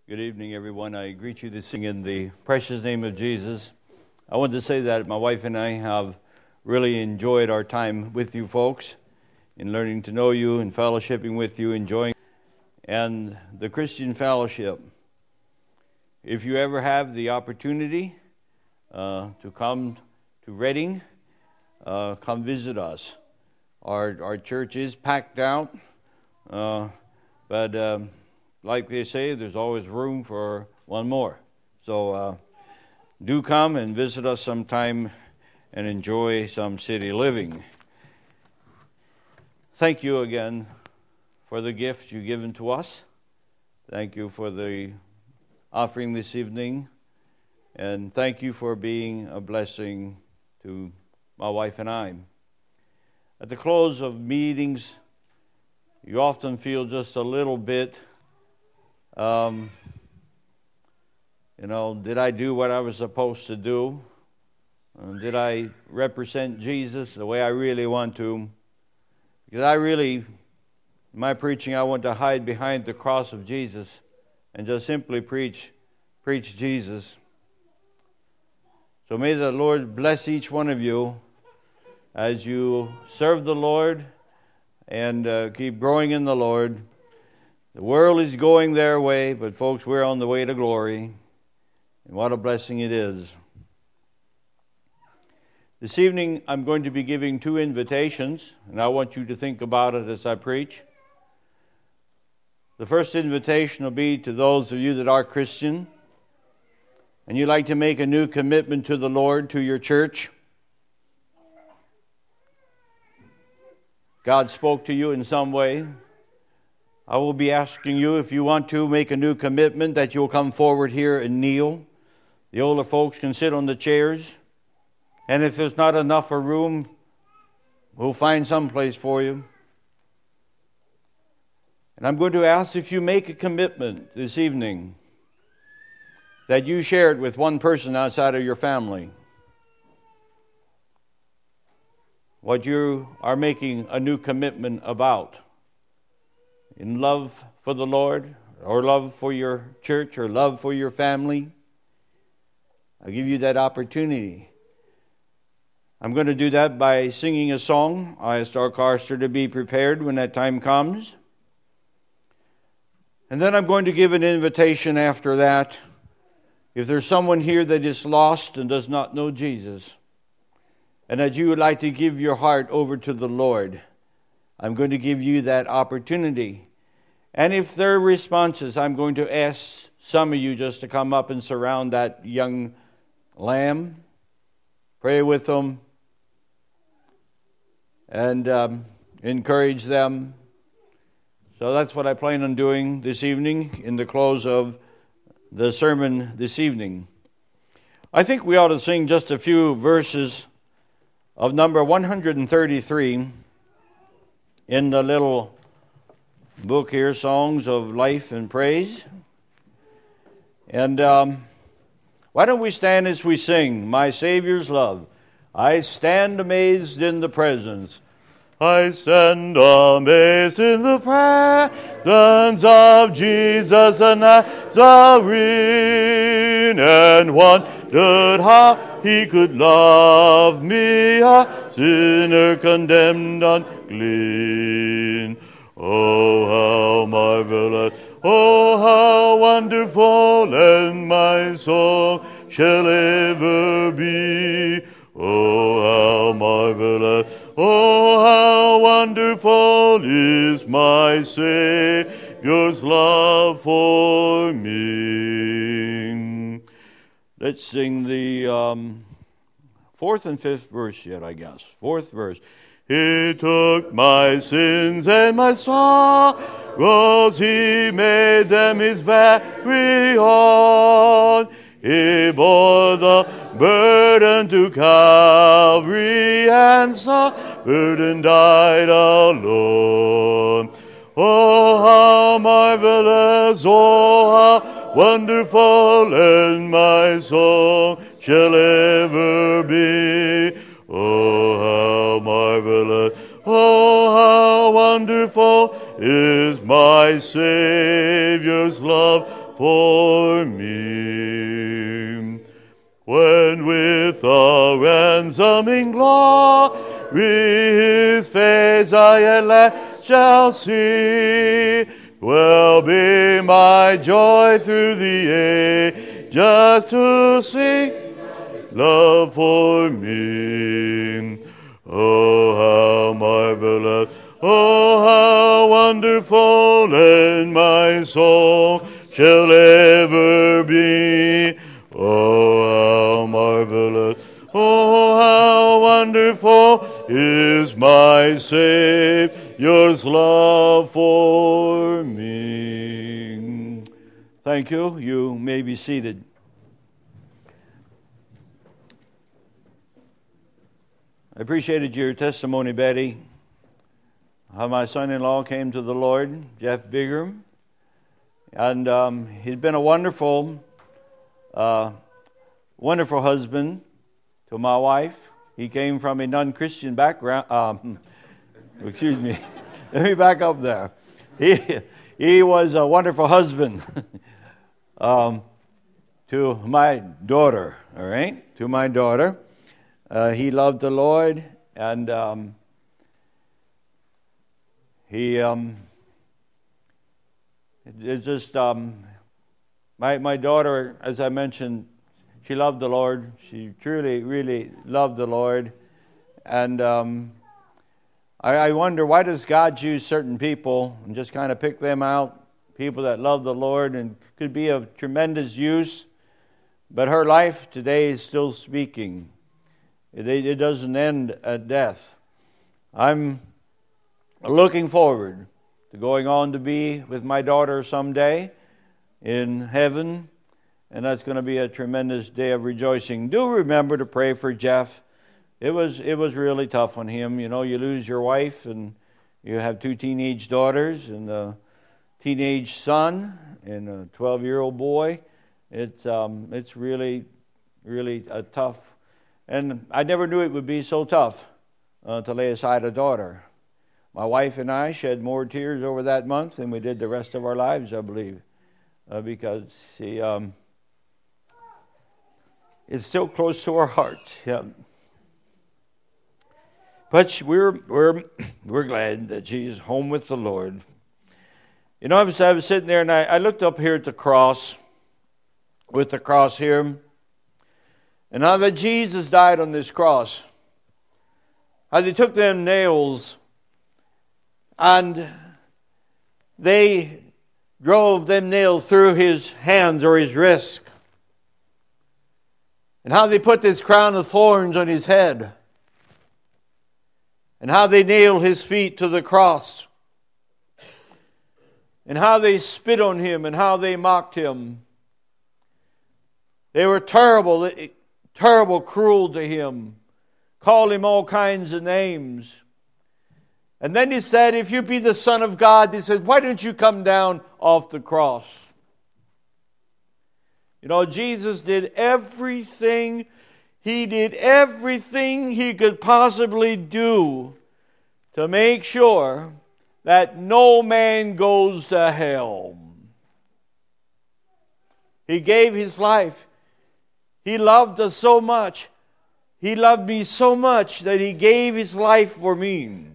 Good evening, everyone. I greet you this evening in the precious name of Jesus. I want to say that my wife and I have really enjoyed our time with you folks in learning to know you and fellowshipping with you, enjoying and the Christian fellowship. If you ever have the opportunity to come to Reading, come visit us. Our church is packed out, but like they say, there's always room for one more. So do come and visit us sometime and enjoy some city living. Thank you again for the gift you've given to us. Thank you for the offering this evening. And thank you for being a blessing to my wife and I. At the close of meetings, you often feel just a little bit did I do what I was supposed to do? Did I represent Jesus the way I really want to? Because in my preaching, I want to hide behind the cross of Jesus and just simply preach Jesus. So may the Lord bless each one of you as you serve the Lord and keep growing in the Lord. The world is going their way, but folks, we're on the way to glory. And what a blessing it is. This evening, I'm going to be giving 2 invitations, and I want you to think about it as I preach. The first invitation will be to those of you that are Christian, and you'd like to make a new commitment to the Lord, to your church. God spoke to you in some way. I will be asking you, if you want to make a new commitment, that you'll come forward here and kneel. The older folks can sit on the chairs. And if there's not enough room, we'll find some place for you. And I'm going to ask, if you make a commitment this evening, that you share it with one person outside of your family. What you are making a new commitment about. In love for the Lord, or love for your church, or love for your family. I'll give you that opportunity. I'm going to do that by singing a song. I asked our chorister to be prepared when that time comes. And then I'm going to give an invitation after that. If there's someone here that is lost and does not know Jesus, and that you would like to give your heart over to the Lord, I'm going to give you that opportunity. And if there are responses, I'm going to ask some of you just to come up and surround that young lamb, pray with them, and encourage them. So that's what I plan on doing this evening in the close of the sermon this evening. I think we ought to sing just a few verses of number 133 in the little book here, Songs of Life and Praise. And why don't we stand as we sing, My Savior's Love. I stand amazed in the presence. I stand amazed in the presence of Jesus the Nazarene, and wondered how he could love me, a sinner condemned unclean. Oh, how marvelous, oh, how wonderful, and my soul shall ever be. Oh, how marvelous, oh, how wonderful is my Savior's love for me. Let's sing the 4th and 5th verse yet, I guess. 4th verse. He took my sins and my sorrows, he made them his very own. He bore the burden to Calvary and suffered and died alone. Oh, how marvelous, oh, how wonderful, and my soul shall ever be. Oh, how marvelous, oh, how wonderful is my Savior's love for me. When with a ransoming glory His face I at last shall see, will be my joy through the ages to sing love for me. Oh, how marvelous, oh, how wonderful, and my soul shall ever be. Oh, how marvelous, oh, how wonderful is my Savior's love for me. Thank you. You may be seated. I appreciated your testimony, Betty, how my son-in-law came to the Lord, Jeff Bigram. And he's been a wonderful husband to my wife. He came from a non-Christian background. Excuse me. Let me back up there. He was a wonderful husband to my daughter, all right? To my daughter. He loved the Lord, and my daughter, as I mentioned, she loved the Lord. She truly, really loved the Lord. And I wonder, why does God choose certain people and just kind of pick them out, people that love the Lord and could be of tremendous use, but her life today is still speaking. It doesn't end at death. I'm looking forward to going on to be with my daughter someday in heaven, and that's going to be a tremendous day of rejoicing. Do remember to pray for Jeff. It was really tough on him. You know, you lose your wife, and you have 2 teenage daughters and a teenage son and a 12-year-old boy. It's really, really a tough. And I never knew it would be so tough to lay aside a daughter. My wife and I shed more tears over that month than we did the rest of our lives, I believe, because it's still close to our hearts. Yeah. But we're glad that she's home with the Lord. You know, I was sitting there and I looked up here at the cross, with the cross here. And how that Jesus died on this cross, how they took them nails and they drove them nails through his hands or his wrist, and how they put this crown of thorns on his head, and how they nailed his feet to the cross, and how they spit on him and how they mocked him. They were terrible, cruel to him, called him all kinds of names. And then he said, if you be the Son of God, he said, why don't you come down off the cross? You know, Jesus did everything. He did everything he could possibly do to make sure that no man goes to hell. He gave his life. He loved us so much. He loved me so much that he gave his life for me.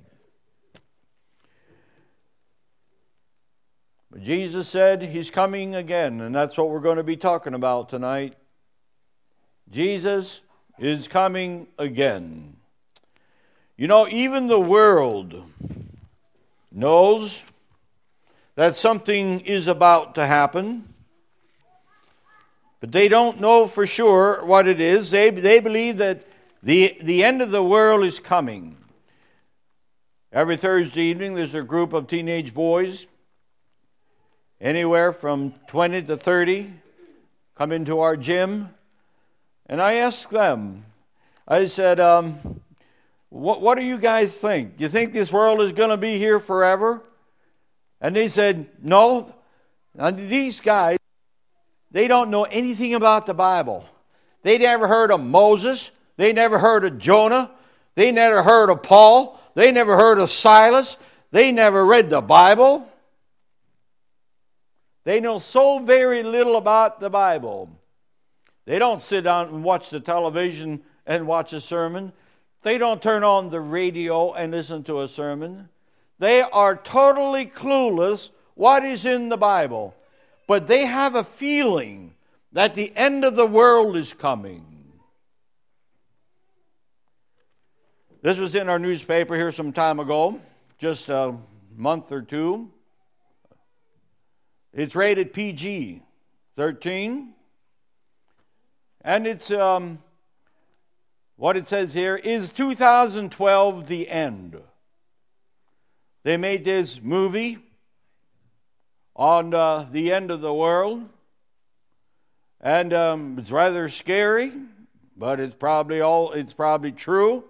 But Jesus said he's coming again, and that's what we're going to be talking about tonight. Jesus is coming again. You know, even the world knows that something is about to happen, but they don't know for sure what it is. They believe that the end of the world is coming. Every Thursday evening, there's a group of teenage boys, anywhere from 20 to 30, come into our gym. And I asked them, I said, what do you guys think? You think this world is going to be here forever? And they said, no. Now, these guys, they don't know anything about the Bible. They never heard of Moses. They never heard of Jonah. They never heard of Paul. They never heard of Silas. They never read the Bible. They know so very little about the Bible. They don't sit down and watch the television and watch a sermon. They don't turn on the radio and listen to a sermon. They are totally clueless what is in the Bible. But they have a feeling that the end of the world is coming. This was in our newspaper here some time ago, just a month or two. It's rated PG-13. And it's, what it says here, is 2012 the end? They made this movie on the end of the world. And it's rather scary, but it's probably true.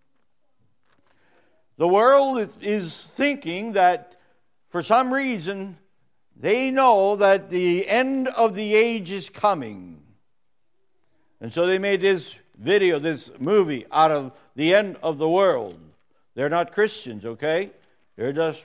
The world is thinking that for some reason they know that the end of the age is coming. And so they made this video, this movie out of the end of the world. They're not Christians, okay? They're just...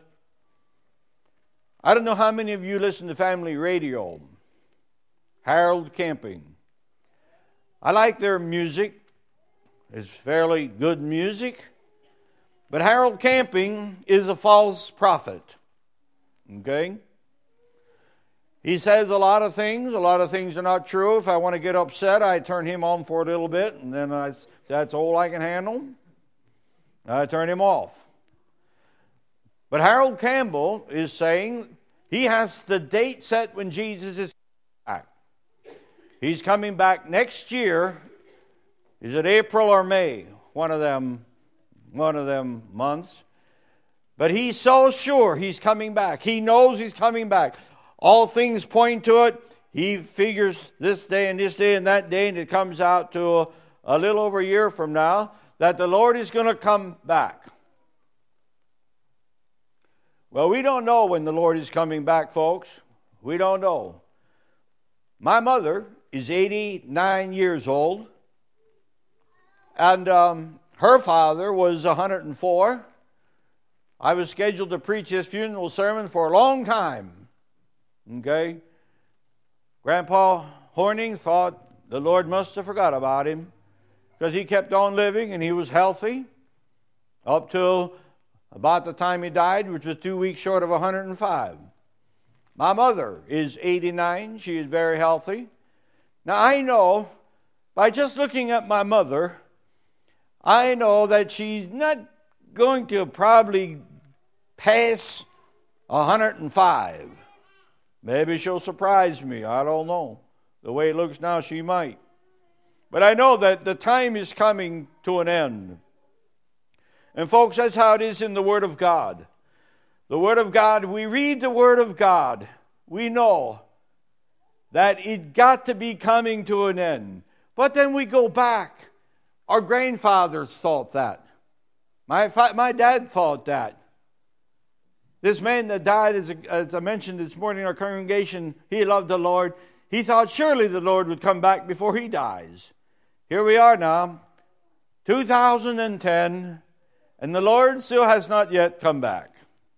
I don't know how many of you listen to family radio. Harold Camping. I like their music. It's fairly good music. But Harold Camping is a false prophet. Okay? He says a lot of things. A lot of things are not true. If I want to get upset, I turn him on for a little bit, and then that's all I can handle. I turn him off. But Harold Campbell is saying he has the date set when Jesus is back. He's coming back next year. Is it April or May? One of them months. But he's so sure he's coming back. He knows he's coming back. All things point to it. He figures this day and that day, and it comes out to a little over a year from now, that the Lord is going to come back. Well, we don't know when the Lord is coming back, folks. We don't know. My mother is 89 years old, and her father was 104. I was scheduled to preach his funeral sermon for a long time. Okay? Grandpa Horning thought the Lord must have forgot about him because he kept on living and he was healthy up till about the time he died, which was 2 weeks short of 105. My mother is 89. She is very healthy. Now I know, by just looking at my mother, I know that she's not going to probably pass 105. Maybe she'll surprise me. I don't know. The way it looks now, she might. But I know that the time is coming to an end. And folks, that's how it is in the Word of God. The Word of God, we read the Word of God. We know that it got to be coming to an end. But then we go back. Our grandfathers thought that. My dad thought that. This man that died, as I mentioned this morning in our congregation, he loved the Lord. He thought surely the Lord would come back before he dies. Here we are now, 2010, and the Lord still has not yet come back.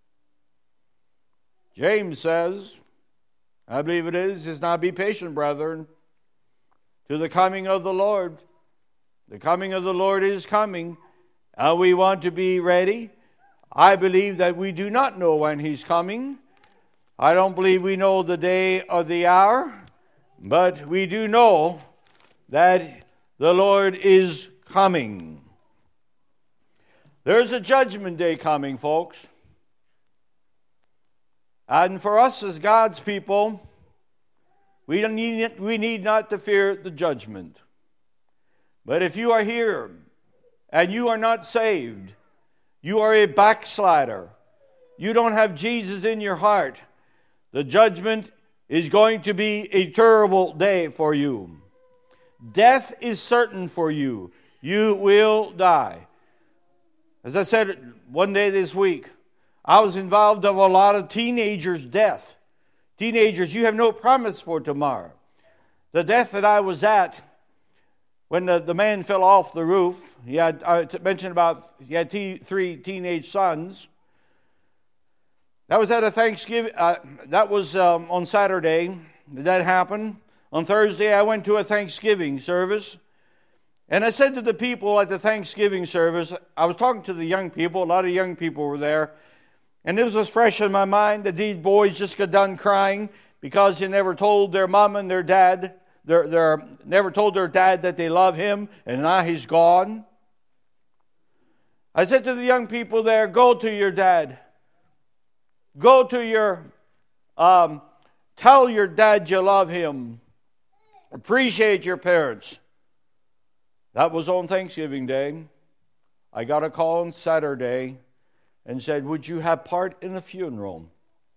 James says, I believe it is now be patient, brethren, to the coming of the Lord. The coming of the Lord is coming, and we want to be ready. I believe that we do not know when He's coming. I don't believe we know the day or the hour, but we do know that the Lord is coming. There's a judgment day coming, folks. And for us as God's people, we need not to fear the judgment. But if you are here and you are not saved, you are a backslider, you don't have Jesus in your heart, the judgment is going to be a terrible day for you. Death is certain for you. You will die. As I said one day this week, I was involved in a lot of teenagers' death. Teenagers, you have no promise for tomorrow. The death that I was at, when the man fell off the roof, I mentioned about he had three teenage sons. That was at a Thanksgiving. That was on Saturday. That happened. On Thursday, I went to a Thanksgiving service. And I said to the people at the Thanksgiving service, I was talking to the young people. A lot of young people were there. And this was fresh in my mind that these boys just got done crying because they never told their mom and their dad, never told their dad that they love him, and now he's gone. I said to the young people there, go to your dad. Go to your, tell your dad you love him. Appreciate your parents. That was on Thanksgiving Day. I got a call on Saturday and said, would you have part in the funeral?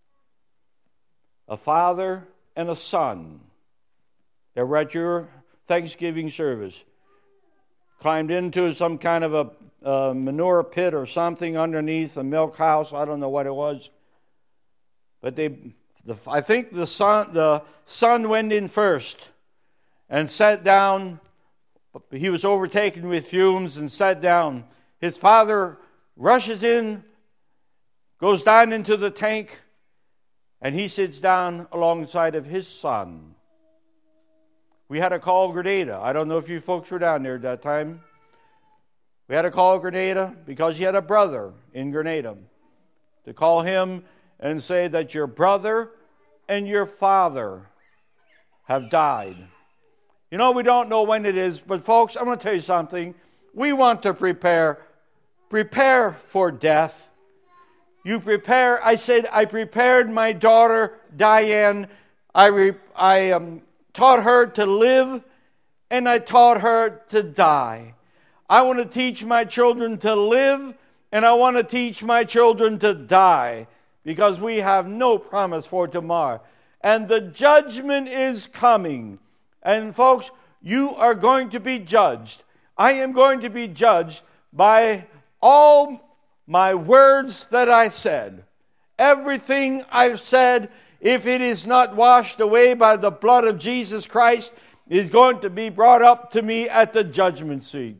A father and a son that were at your Thanksgiving service climbed into some kind of a manure pit or something underneath a milk house. I don't know what it was. But I think the son went in first and sat down. He was overtaken with fumes and sat down. His father rushes in, goes down into the tank, and he sits down alongside of his son. We had to call Grenada. I don't know if you folks were down there at that time. We had to call Grenada because he had a brother in Grenada. To call him and say that your brother and your father have died. You know, we don't know when it is, but folks, I'm going to tell you something. We want to prepare for death. You prepare. I said, I prepared my daughter, Diane. I taught her to live, and I taught her to die. I want to teach my children to live, and I want to teach my children to die, because we have no promise for tomorrow. And the judgment is coming. And folks, you are going to be judged. I am going to be judged by all my words that I said. Everything I've said, if it is not washed away by the blood of Jesus Christ, is going to be brought up to me at the judgment seat.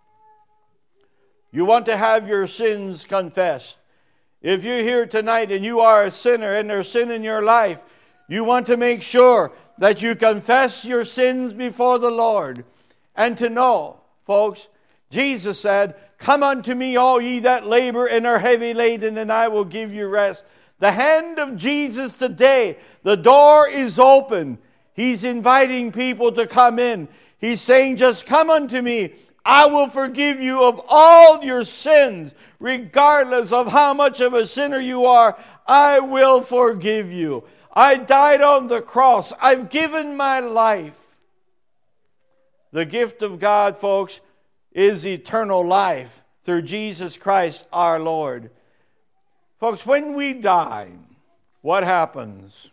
You want to have your sins confessed. If you're here tonight and you are a sinner and there's sin in your life, you want to make sure that you confess your sins before the Lord. And to know, folks, Jesus said, come unto me, all ye that labor and are heavy laden, and I will give you rest. The hand of Jesus today, the door is open. He's inviting people to come in. He's saying, just come unto me. I will forgive you of all your sins. Regardless of how much of a sinner you are, I will forgive you. I died on the cross. I've given my life. The gift of God, folks, is eternal life through Jesus Christ our Lord. Folks, when we die, what happens?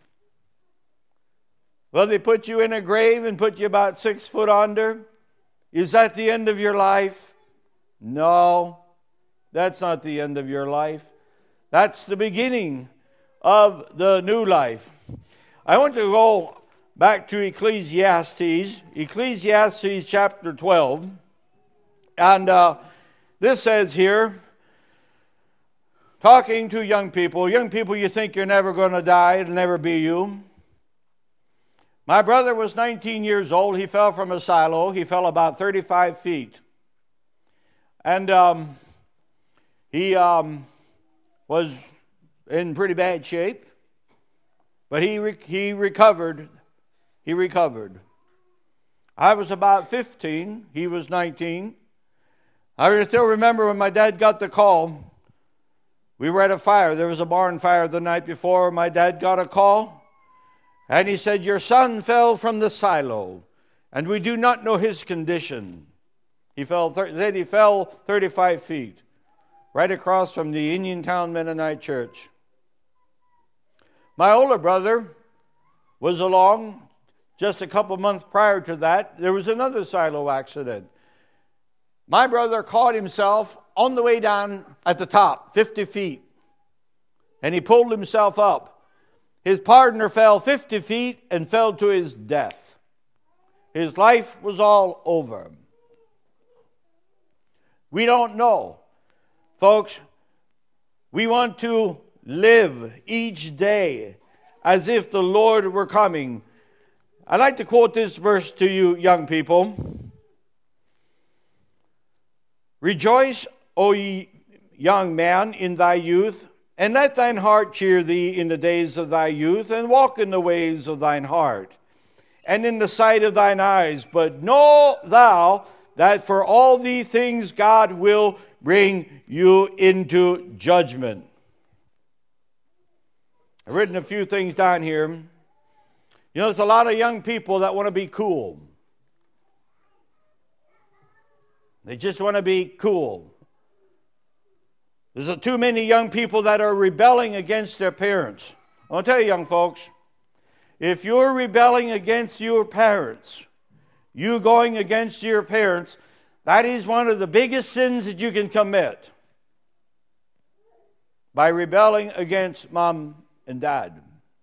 Well, they put you in a grave and put you about 6 foot under. Is that the end of your life? No, that's not the end of your life. That's the beginning of the new life. I want to go back to Ecclesiastes chapter 12. And this says here, talking to young people, you think you're never going to die, it'll never be you. My brother was 19 years old. He fell from a silo. He fell about 35 feet. And he was in pretty bad shape. But he recovered. He recovered. I was about 15. He was 19. I still remember when my dad got the call. We were at a fire. There was a barn fire the night before. My dad got a call. And he said, your son fell from the silo, and we do not know his condition. He fell 35 feet, right across from the Uniontown Mennonite Church. My older brother was along just a couple months prior to that. There was another silo accident. My brother caught himself on the way down at the top, 50 feet, and he pulled himself up. His partner fell 50 feet and fell to his death. His life was all over. We don't know. Folks, we want to live each day as if the Lord were coming. I'd like to quote this verse to you, young people. Rejoice, O ye young man, in thy youth, and let thine heart cheer thee in the days of thy youth, and walk in the ways of thine heart, and in the sight of thine eyes. But know thou that for all these things God will bring you into judgment. I've written a few things down here. You know, there's a lot of young people that want to be cool. They just want to be cool. There's too many young people that are rebelling against their parents. I'll tell you, young folks, if you're rebelling against your parents, you going against your parents, that is one of the biggest sins that you can commit. By rebelling against mom and dad.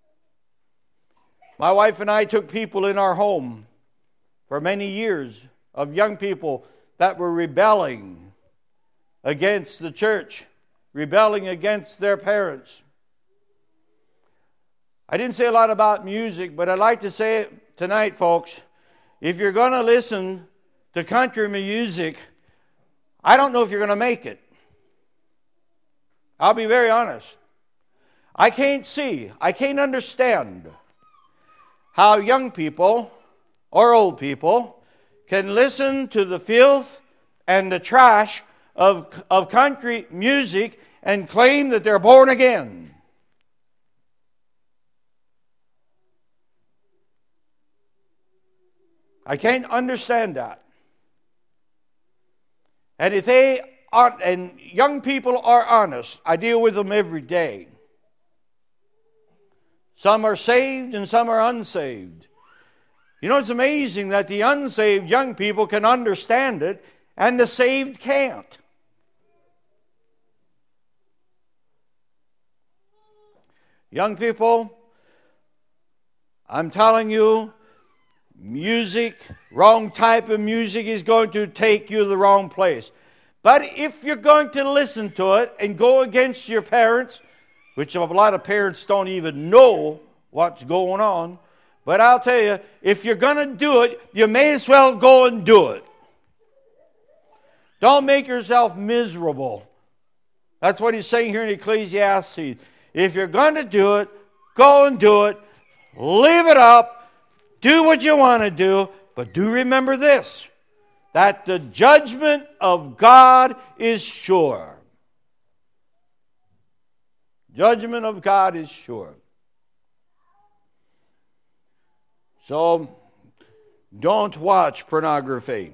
My wife and I took people in our home for many years of young people that were rebelling against the church, rebelling against their parents. I didn't say a lot about music, but I'd like to say it tonight, folks. If you're going to listen to country music, I don't know if you're going to make it. I'll be very honest. I can't understand how young people or old people can listen to the filth and the trash of country music and claim that they're born again. I can't understand that. And if they aren't, and young people are honest, I deal with them every day. Some are saved and some are unsaved. You know, it's amazing that the unsaved young people can understand it and the saved can't. Young people, I'm telling you, music, wrong type of music is going to take you to the wrong place. But if you're going to listen to it and go against your parents, which a lot of parents don't even know what's going on, but I'll tell you, if you're going to do it, you may as well go and do it. Don't make yourself miserable. That's what he's saying here in Ecclesiastes. If you're going to do it, go and do it. Live it up. Do what you want to do. But do remember this, that the judgment of God is sure. Judgment of God is sure. So, don't watch pornography.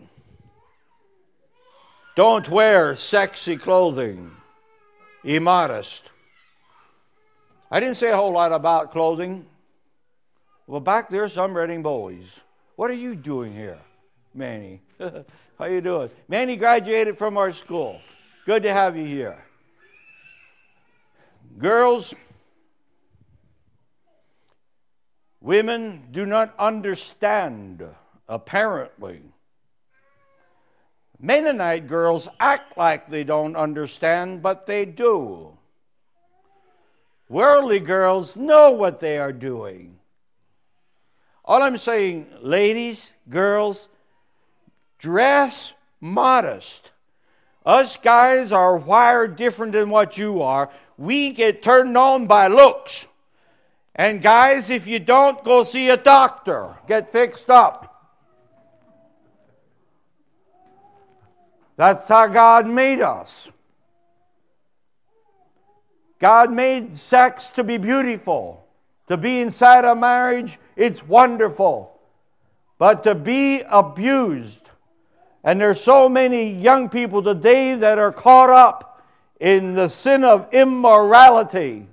Don't wear sexy clothing. Immodest. I didn't say a whole lot about clothing. Well, back there, some Reading boys. What are you doing here, Manny? How you doing? Manny graduated from our school. Good to have you here. Girls, women do not understand, apparently. Mennonite girls act like they don't understand, but they do. Worldly girls know what they are doing. All I'm saying, ladies, girls, dress modest. Us guys are wired different than what you are. We get turned on by looks. And guys, if you don't, go see a doctor. Get fixed up. That's how God made us. God made sex to be beautiful. To be inside a marriage, it's wonderful. But to be abused, and there's so many young people today that are caught up in the sin of immorality,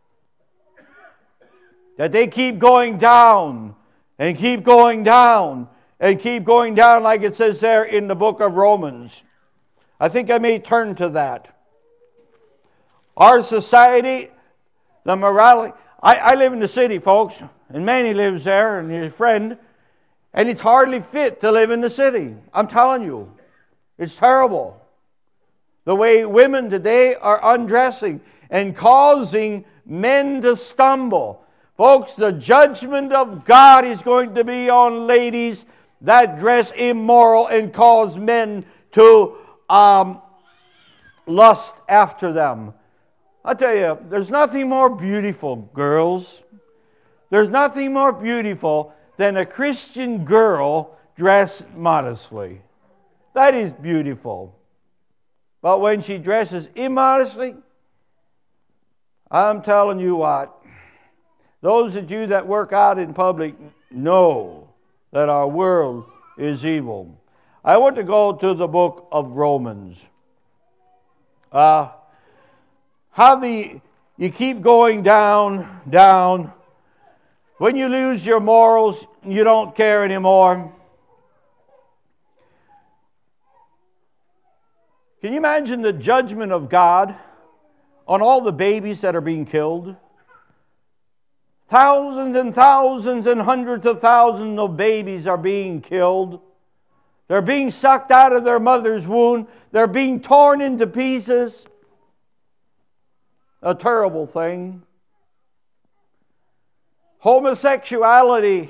that they keep going down, and keep going down, and keep going down, like it says there in the book of Romans. I think I may turn to that. Our society, the morality. I live in the city, folks, and Manny lives there, and his friend, and it's hardly fit to live in the city. I'm telling you, it's terrible. The way women today are undressing and causing men to stumble. Folks, the judgment of God is going to be on ladies that dress immoral and cause men to lust after them. I tell you, there's nothing more beautiful, girls. There's nothing more beautiful than a Christian girl dressed modestly. That is beautiful. But when she dresses immodestly, I'm telling you what, those of you that work out in public know that our world is evil. I want to go to the book of Romans. You keep going down. When you lose your morals, you don't care anymore. Can you imagine the judgment of God on all the babies that are being killed? Thousands and thousands and hundreds of thousands of babies are being killed. They're being sucked out of their mother's womb. They're being torn into pieces. A terrible thing. Homosexuality.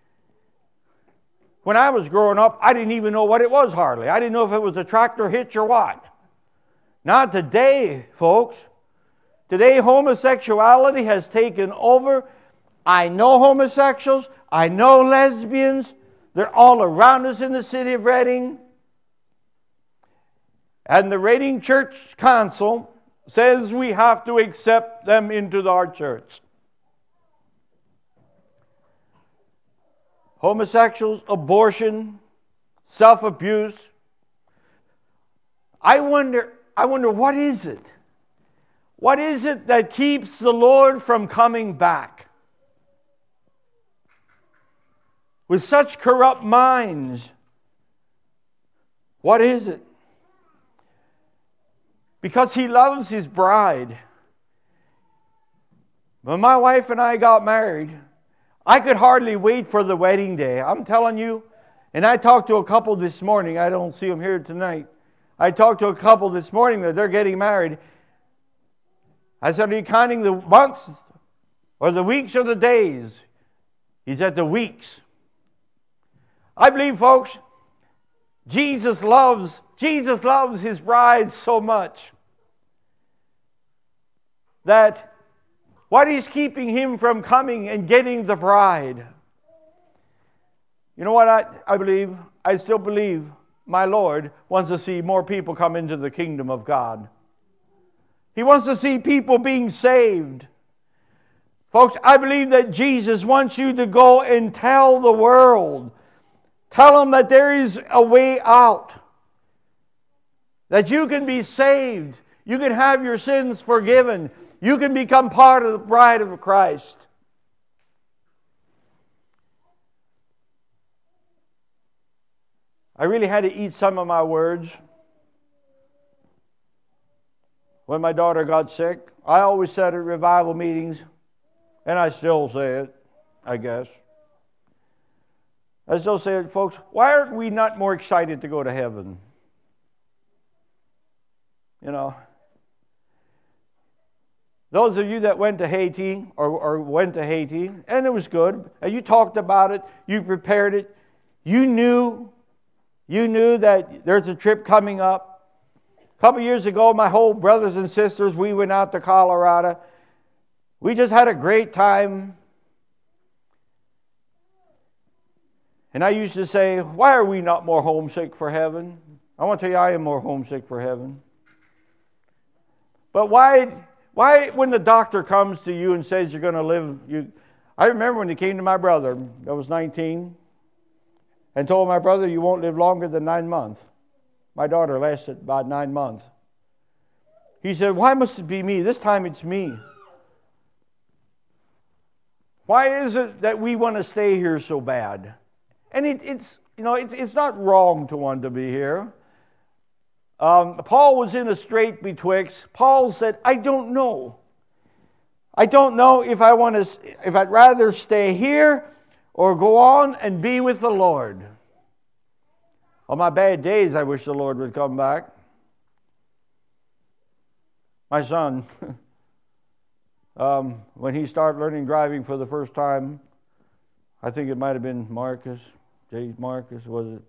When I was growing up, I didn't even know what it was hardly. I didn't know if it was a tractor hitch or what. Not today, folks. Today, homosexuality has taken over. I know homosexuals. I know lesbians. They're all around us in the city of Reading. And the Reading Church Council says we have to accept them into our church. Homosexuals, abortion, self-abuse. I wonder what is it? What is it that keeps the Lord from coming back? With such corrupt minds, what is it? Because He loves His bride. When my wife and I got married, I could hardly wait for the wedding day. I'm telling you, and I talked to a couple this morning. I don't see them here tonight. I talked to a couple this morning that they're getting married. I said, are you counting the months or the weeks or the days? He said, the weeks. I believe, folks, Jesus loves His bride so much that what is keeping Him from coming and getting the bride? You know what I believe? I still believe my Lord wants to see more people come into the kingdom of God. He wants to see people being saved. Folks, I believe that Jesus wants you to go and tell the world. Tell them that there is a way out. That you can be saved. You can have your sins forgiven. You can become part of the bride of Christ. I really had to eat some of my words. When my daughter got sick, I always said at revival meetings, and I still say it, I guess. I still say it, folks, why aren't we not more excited to go to heaven? You know, those of you that went to Haiti or went to Haiti, and it was good, and you talked about it, you prepared it, you knew that there's a trip coming up. A couple years ago, my whole brothers and sisters, we went out to Colorado. We just had a great time. And I used to say, why are we not more homesick for heaven? I want to tell you, I am more homesick for heaven. But why when the doctor comes to you and says you're going to live, I remember when he came to my brother, that was 19, and told my brother, you won't live longer than 9 months. My daughter lasted about 9 months. He said, why must it be me? This time it's me. Why is it that we want to stay here so bad? And it's not wrong to want to be here. Paul was in a strait betwixt. Paul said, I don't know. I don't know if I'd rather stay here or go on and be with the Lord. On my bad days, I wish the Lord would come back. My son, when he started learning driving for the first time. I think it might have been Marcus, J. Marcus, was it?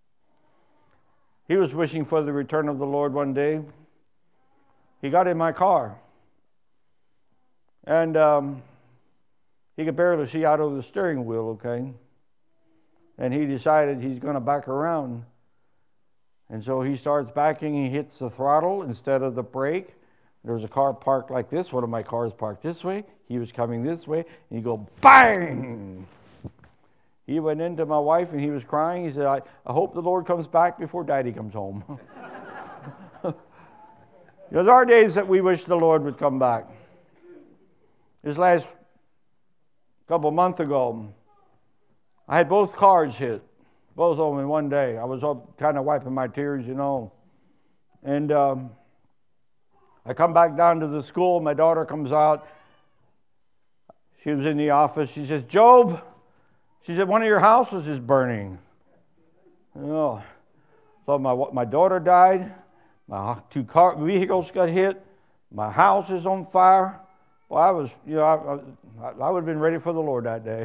He was wishing for the return of the Lord one day. He got in my car. And he could barely see out of the steering wheel, okay? And he decided he's going to back around. And so he starts backing, he hits the throttle instead of the brake. There was a car parked like this. One of my cars parked this way. He was coming this way. And he go, bang! He went into my wife and he was crying. He said, I hope the Lord comes back before Daddy comes home. There are days that we wish the Lord would come back. This last couple of months ago, I had both cars hit. Both of them in one day. I was up kind of wiping my tears, you know. And I come back down to the school. My daughter comes out. She was in the office. She says, Job, she said, one of your houses is burning. You know, so my daughter died. My two vehicles got hit. My house is on fire. Well, I was, you know, I would have been ready for the Lord that day.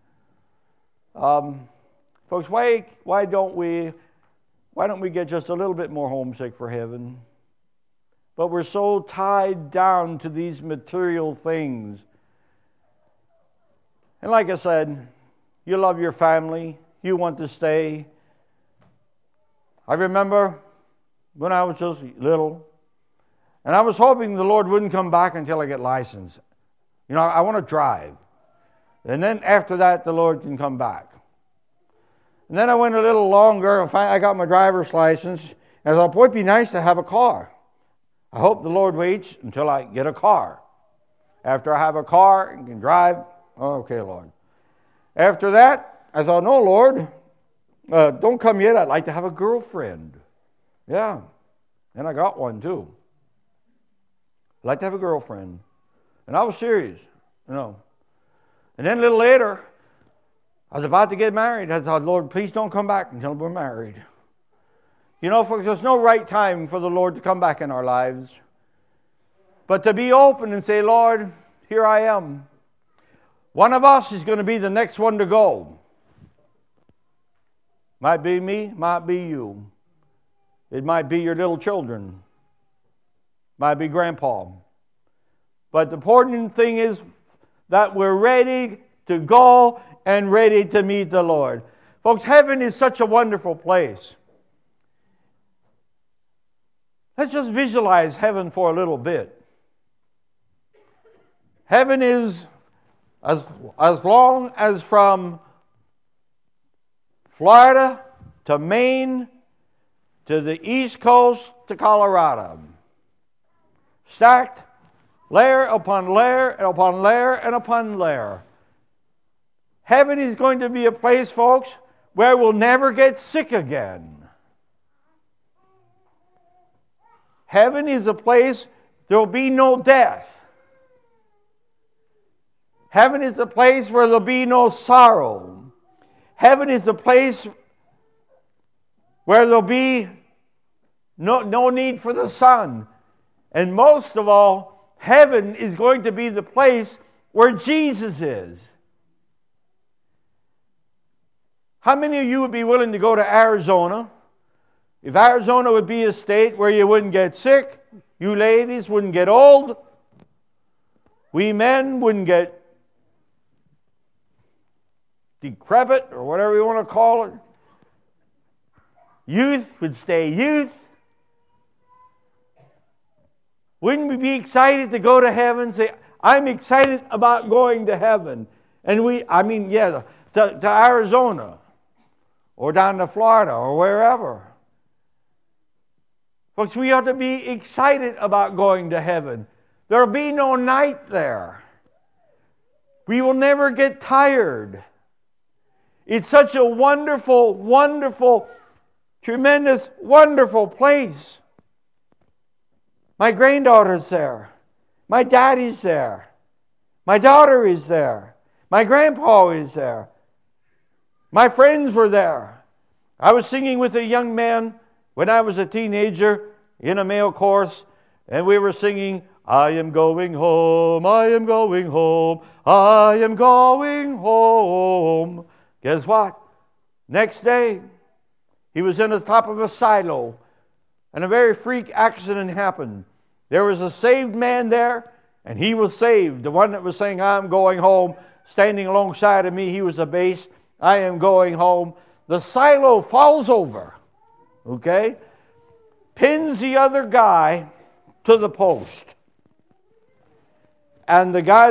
Folks, why don't we get just a little bit more homesick for heaven? But we're so tied down to these material things. And like I said, you love your family. You want to stay. I remember when I was just little, and I was hoping the Lord wouldn't come back until I get licensed. You know, I want to drive. And then after that, the Lord can come back. And then I went a little longer, and finally I got my driver's license, and I thought, boy, it'd be nice to have a car. I hope the Lord waits until I get a car. After I have a car and can drive, okay, Lord. After that, I thought, no, Lord, don't come yet. I'd like to have a girlfriend. Yeah, and I got one too. I'd like to have a girlfriend. And I was serious, you know. And then a little later, I was about to get married. I thought, Lord, please don't come back until we're married. You know, folks, there's no right time for the Lord to come back in our lives. But to be open and say, Lord, here I am. One of us is going to be the next one to go. Might be me, might be you. It might be your little children. Might be grandpa. But the important thing is that we're ready to go and ready to meet the Lord. Folks, heaven is such a wonderful place. Let's just visualize heaven for a little bit. Heaven is as long as from Florida to Maine to the East Coast to Colorado. Stacked layer upon layer and upon layer and upon layer. Heaven is going to be a place, folks, where we'll never get sick again. Heaven is a place there will be no death. Heaven is a place where there'll be no sorrow. Heaven is a place where there'll be no need for the sun. And most of all, heaven is going to be the place where Jesus is. How many of you would be willing to go to Arizona? If Arizona would be a state where you wouldn't get sick, you ladies wouldn't get old, we men wouldn't get decrepit, or whatever you want to call it. Youth would stay youth. Wouldn't we be excited to go to heaven? Say, I'm excited about going to heaven. And to Arizona, or down to Florida, or wherever. Folks, we ought to be excited about going to heaven. There will be no night there. We will never get tired. It's such a wonderful, wonderful, tremendous, wonderful place. My granddaughter's there. My daddy's there. My daughter is there. My grandpa is there. My friends were there. I was singing with a young man when I was a teenager in a male chorus, and we were singing, I am going home, I am going home, I am going home. Guess what? Next day, he was in the top of a silo, and a very freak accident happened. There was a saved man there, and he was saved. The one that was saying, I'm going home, standing alongside of me, he was a base. I am going home. The silo falls over, okay? Pins the other guy to the post. And the guy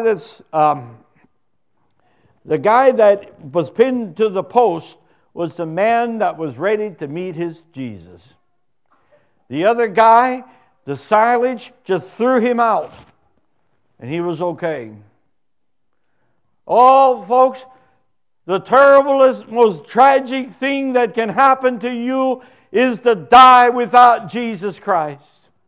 that was pinned to the post was the man that was ready to meet his Jesus. The other guy, the silage just threw him out, and he was okay. Oh, folks, the terriblest, most tragic thing that can happen to you is to die without Jesus Christ.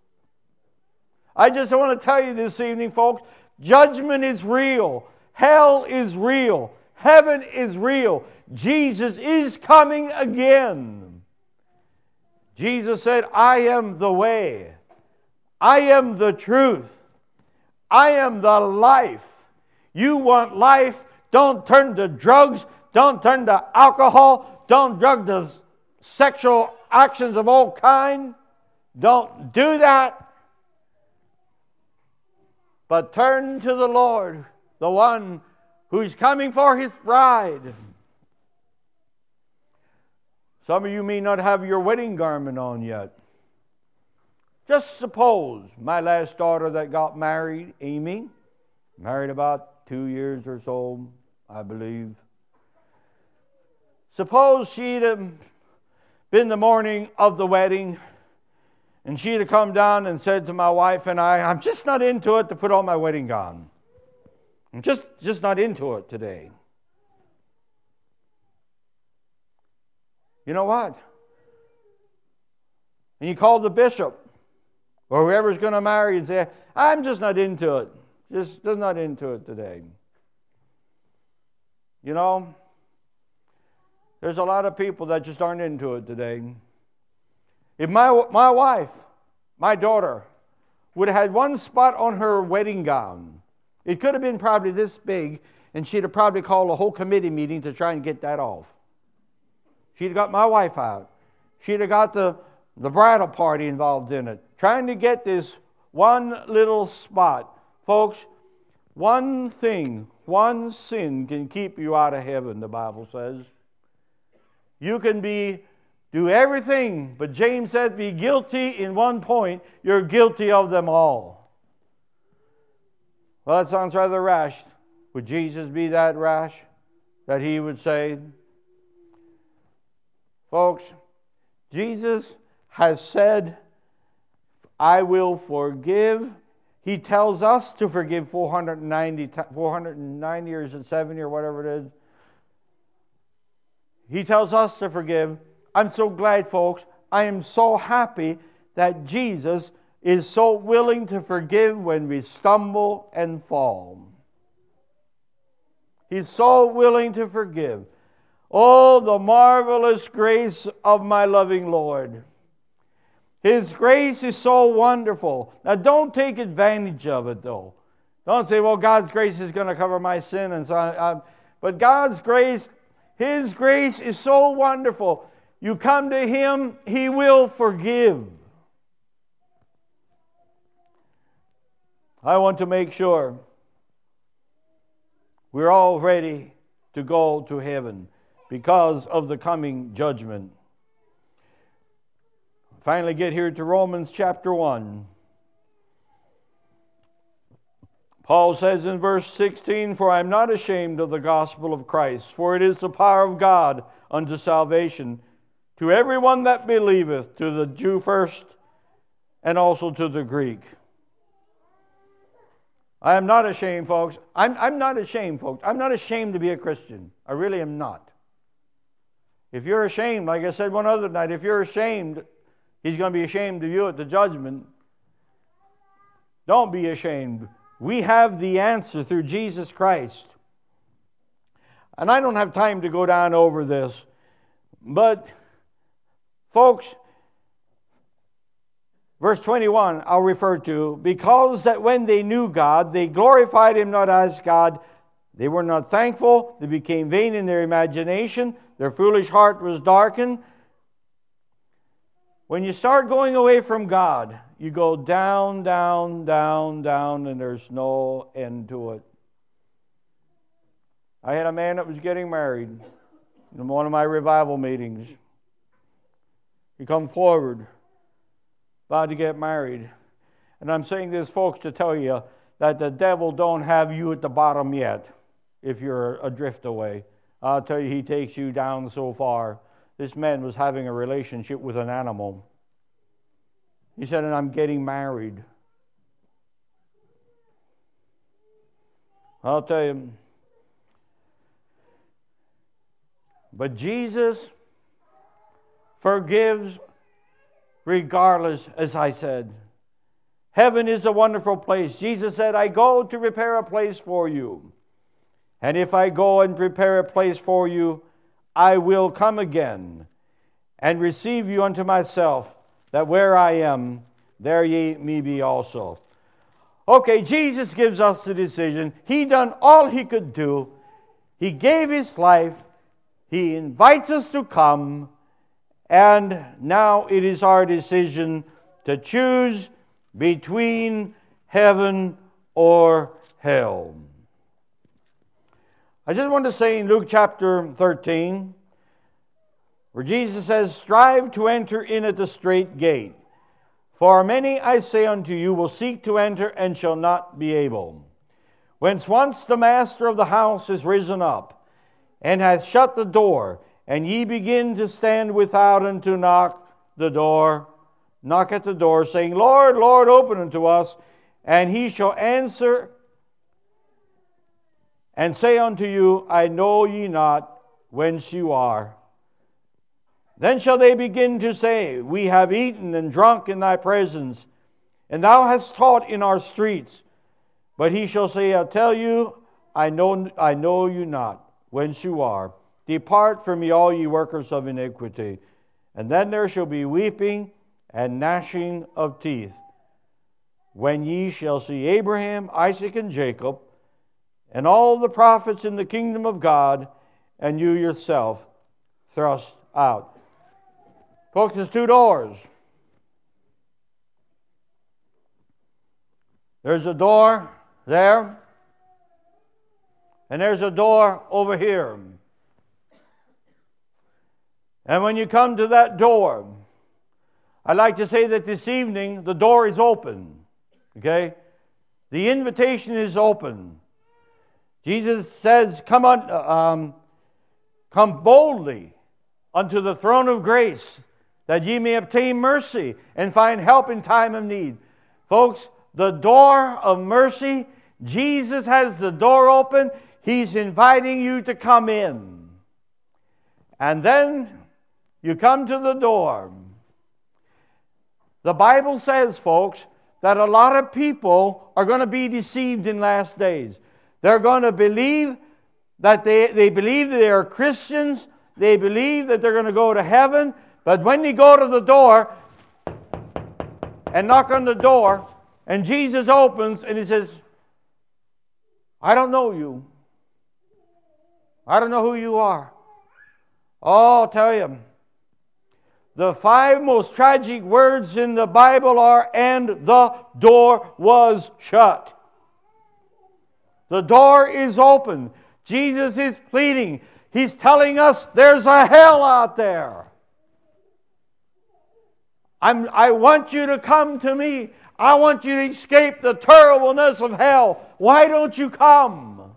I just want to tell you this evening, folks, judgment is real. Hell is real. Heaven is real. Jesus is coming again. Jesus said, I am the way. I am the truth. I am the life. You want life? Don't turn to drugs. Don't turn to alcohol. Don't drug to sexual actions of all kind. Don't do that. But turn to the Lord, the one who's coming for His bride. Some of you may not have your wedding garment on yet. Just suppose my last daughter that got married, Amy, married about 2 years or so, I believe. Suppose she'd have been the morning of the wedding, and she'd have come down and said to my wife and I'm just not into it to put on my wedding gown. I'm just not into it today. You know what? And you call the bishop or whoever's going to marry and say, I'm just not into it. Just not into it today. You know, there's a lot of people that just aren't into it today. If my wife, my daughter, would have had one spot on her wedding gown, it could have been probably this big, and she'd have probably called a whole committee meeting to try and get that off. She'd have got my wife out. She'd have got the bridal party involved in it, trying to get this one little spot. Folks, one thing, one sin can keep you out of heaven, the Bible says. You can do everything, but James says be guilty in one point, you're guilty of them all. Well, that sounds rather rash. Would Jesus be that rash that He would say? Folks, Jesus has said, I will forgive. He tells us to forgive 490 years and 70 or whatever it is. He tells us to forgive. I'm so glad, folks. I am so happy that Jesus is so willing to forgive when we stumble and fall. He's so willing to forgive. Oh, the marvelous grace of my loving Lord. His grace is so wonderful. Now, don't take advantage of it, though. Don't say, well, God's grace is going to cover my sin and so on. But God's grace, His grace is so wonderful. You come to Him, He will forgive. I want to make sure we're all ready to go to heaven because of the coming judgment. Finally get here to Romans chapter 1. Paul says in verse 16, For I am not ashamed of the gospel of Christ, for it is the power of God unto salvation to everyone that believeth, to the Jew first, and also to the Greek. I am not ashamed, folks. I'm not ashamed, folks. I'm not ashamed to be a Christian. I really am not. If you're ashamed, like I said one other night, if you're ashamed, He's going to be ashamed of you at the judgment. Don't be ashamed. We have the answer through Jesus Christ. And I don't have time to go down over this, but folks, Verse 21, I'll refer to, because that when they knew God, they glorified Him not as God. They were not thankful. They became vain in their imagination. Their foolish heart was darkened. When you start going away from God, you go down, down, down, down, and there's no end to it. I had a man that was getting married in one of my revival meetings. He come forward, about to get married. And I'm saying this, folks, to tell you that the devil don't have you at the bottom yet if you're adrift away. I'll tell you, he takes you down so far. This man was having a relationship with an animal. He said, and I'm getting married. I'll tell you. But Jesus forgives regardless, as I said. Heaven is a wonderful place. Jesus said, I go to prepare a place for you. And if I go and prepare a place for you, I will come again and receive you unto myself, that where I am, there ye may be also. Okay, Jesus gives us the decision. He done all He could do. He gave His life. He invites us to come. And now it is our decision to choose between heaven or hell. I just want to say in Luke chapter 13, where Jesus says, strive to enter in at the strait gate. For many, I say unto you, will seek to enter and shall not be able. Whence once the master of the house is risen up, and hath shut the door, and ye begin to stand without and to knock at the door, saying, Lord, Lord, open unto us. And He shall answer and say unto you, I know ye not whence you are. Then shall they begin to say, we have eaten and drunk in thy presence, and thou hast taught in our streets. But He shall say, I tell you, I know you not whence you are. Depart from me, all ye workers of iniquity. And then there shall be weeping and gnashing of teeth, when ye shall see Abraham, Isaac, and Jacob, and all the prophets in the kingdom of God, and you yourself thrust out. Folks, there's two doors. There's a door there, and there's a door over here. And when you come to that door, I'd like to say that this evening the door is open. Okay? The invitation is open. Jesus says, come boldly unto the throne of grace, that ye may obtain mercy and find help in time of need. Folks, the door of mercy, Jesus has the door open. He's inviting you to come in. And then you come to the door. The Bible says, folks, that a lot of people are going to be deceived in last days. They're going to believe that they believe that they are Christians. They believe that they're going to go to heaven. But when you go to the door and knock on the door, and Jesus opens and He says, I don't know you. I don't know who you are. Oh, I'll tell you. The 5 most tragic words in the Bible are, and the door was shut. The door is open. Jesus is pleading. He's telling us there's a hell out there. I want you to come to me. I want you to escape the terribleness of hell. Why don't you come?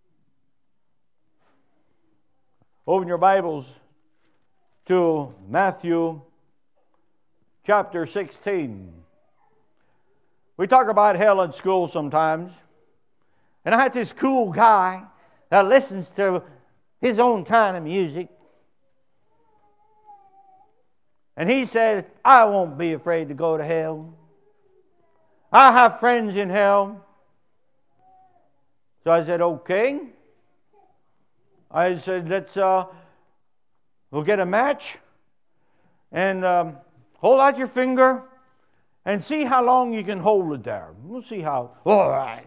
Open your Bibles to Matthew chapter 16. We talk about hell in school sometimes. And I had this cool guy that listens to his own kind of music. And he said, I won't be afraid to go to hell. I have friends in hell. So I said, okay. I said, we'll get a match and hold out your finger and see how long you can hold it there. We'll see how, all right,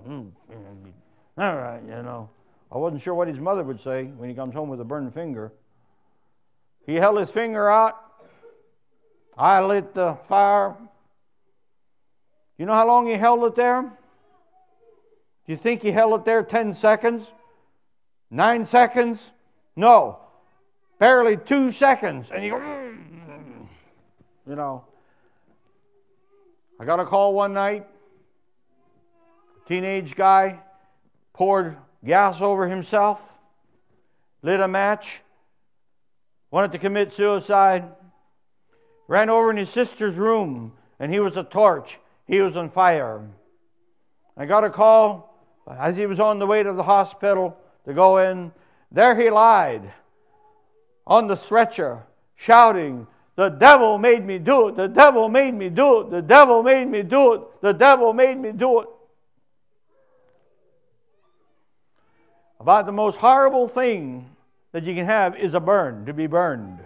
I wasn't sure what his mother would say when he comes home with a burned finger. He held his finger out. I lit the fire. You know how long he held it there? Do you think he held it there 10 seconds? 9 seconds? No. Barely 2 seconds. And I got a call one night. Teenage guy poured gas over himself, lit a match, wanted to commit suicide, ran over in his sister's room, and he was a torch. He was on fire. I got a call as he was on the way to the hospital to go in. There he lied on the stretcher, shouting, "The devil made me do it. The devil made me do it. The devil made me do it. The devil made me do it." About the most horrible thing that you can have is a burn, to be burned.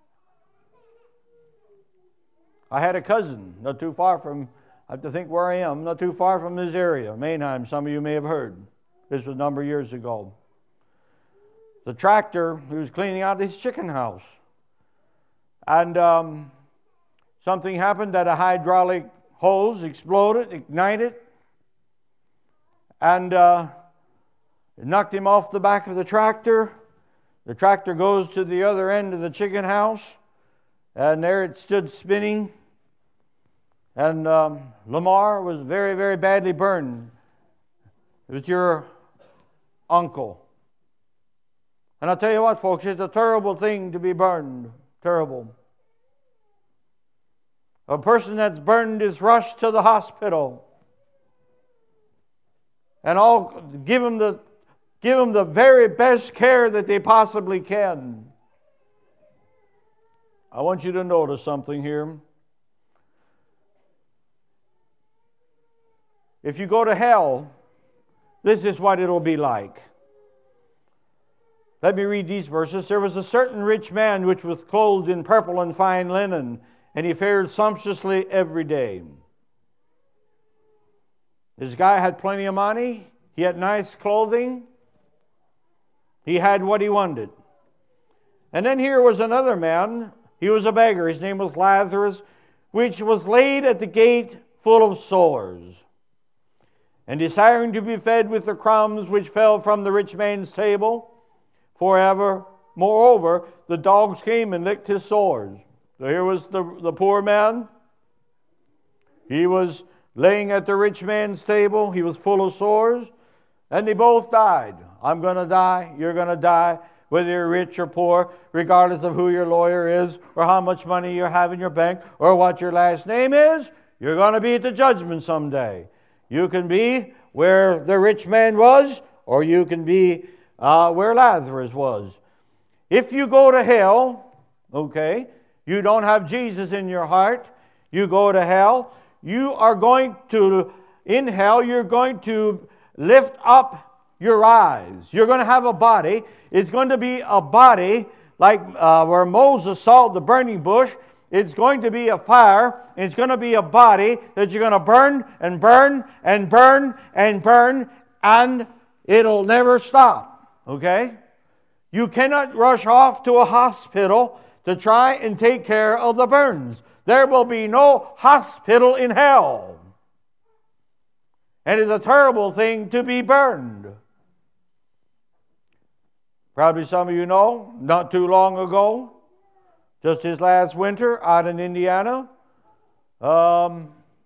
I had a cousin not too far from, I have to think where I am, not too far from this area, Mainheim, some of you may have heard. This was a number of years ago. The tractor, he was cleaning out his chicken house. And something happened that a hydraulic hose exploded, ignited, and it knocked him off the back of the tractor. The tractor goes to the other end of the chicken house, and there it stood spinning. And Lamar was very, very badly burned. It was your uncle. And I'll tell you what, folks, it's a terrible thing to be burned. Terrible. A person that's burned is rushed to the hospital. And all give them the very best care that they possibly can. I want you to notice something here. If you go to hell, this is what it'll be like. Let me read these verses. There was a certain rich man which was clothed in purple and fine linen, and he fared sumptuously every day. This guy had plenty of money. He had nice clothing. He had what he wanted. And then here was another man. He was a beggar. His name was Lazarus, which was laid at the gate full of sores, and desiring to be fed with the crumbs which fell from the rich man's table forever. Moreover, the dogs came and licked his sores. So here was the poor man. He was laying at the rich man's table. He was full of sores. And they both died. I'm going to die. You're going to die. Whether you're rich or poor, regardless of who your lawyer is, or how much money you have in your bank, or what your last name is, you're going to be at the judgment someday. You can be where the rich man was, or you can be where Lazarus was. If you go to hell, okay, you don't have Jesus in your heart, you go to hell, you are going to, in hell, you're going to lift up your eyes. You're going to have a body. It's going to be a body like where Moses saw the burning bush. It's going to be a fire. It's going to be a body that you're going to burn and burn and burn and burn, and it'll never stop. Okay? You cannot rush off to a hospital to try and take care of the burns. There will be no hospital in hell. And it's a terrible thing to be burned. Probably some of you know, not too long ago, just this last winter out in Indiana, I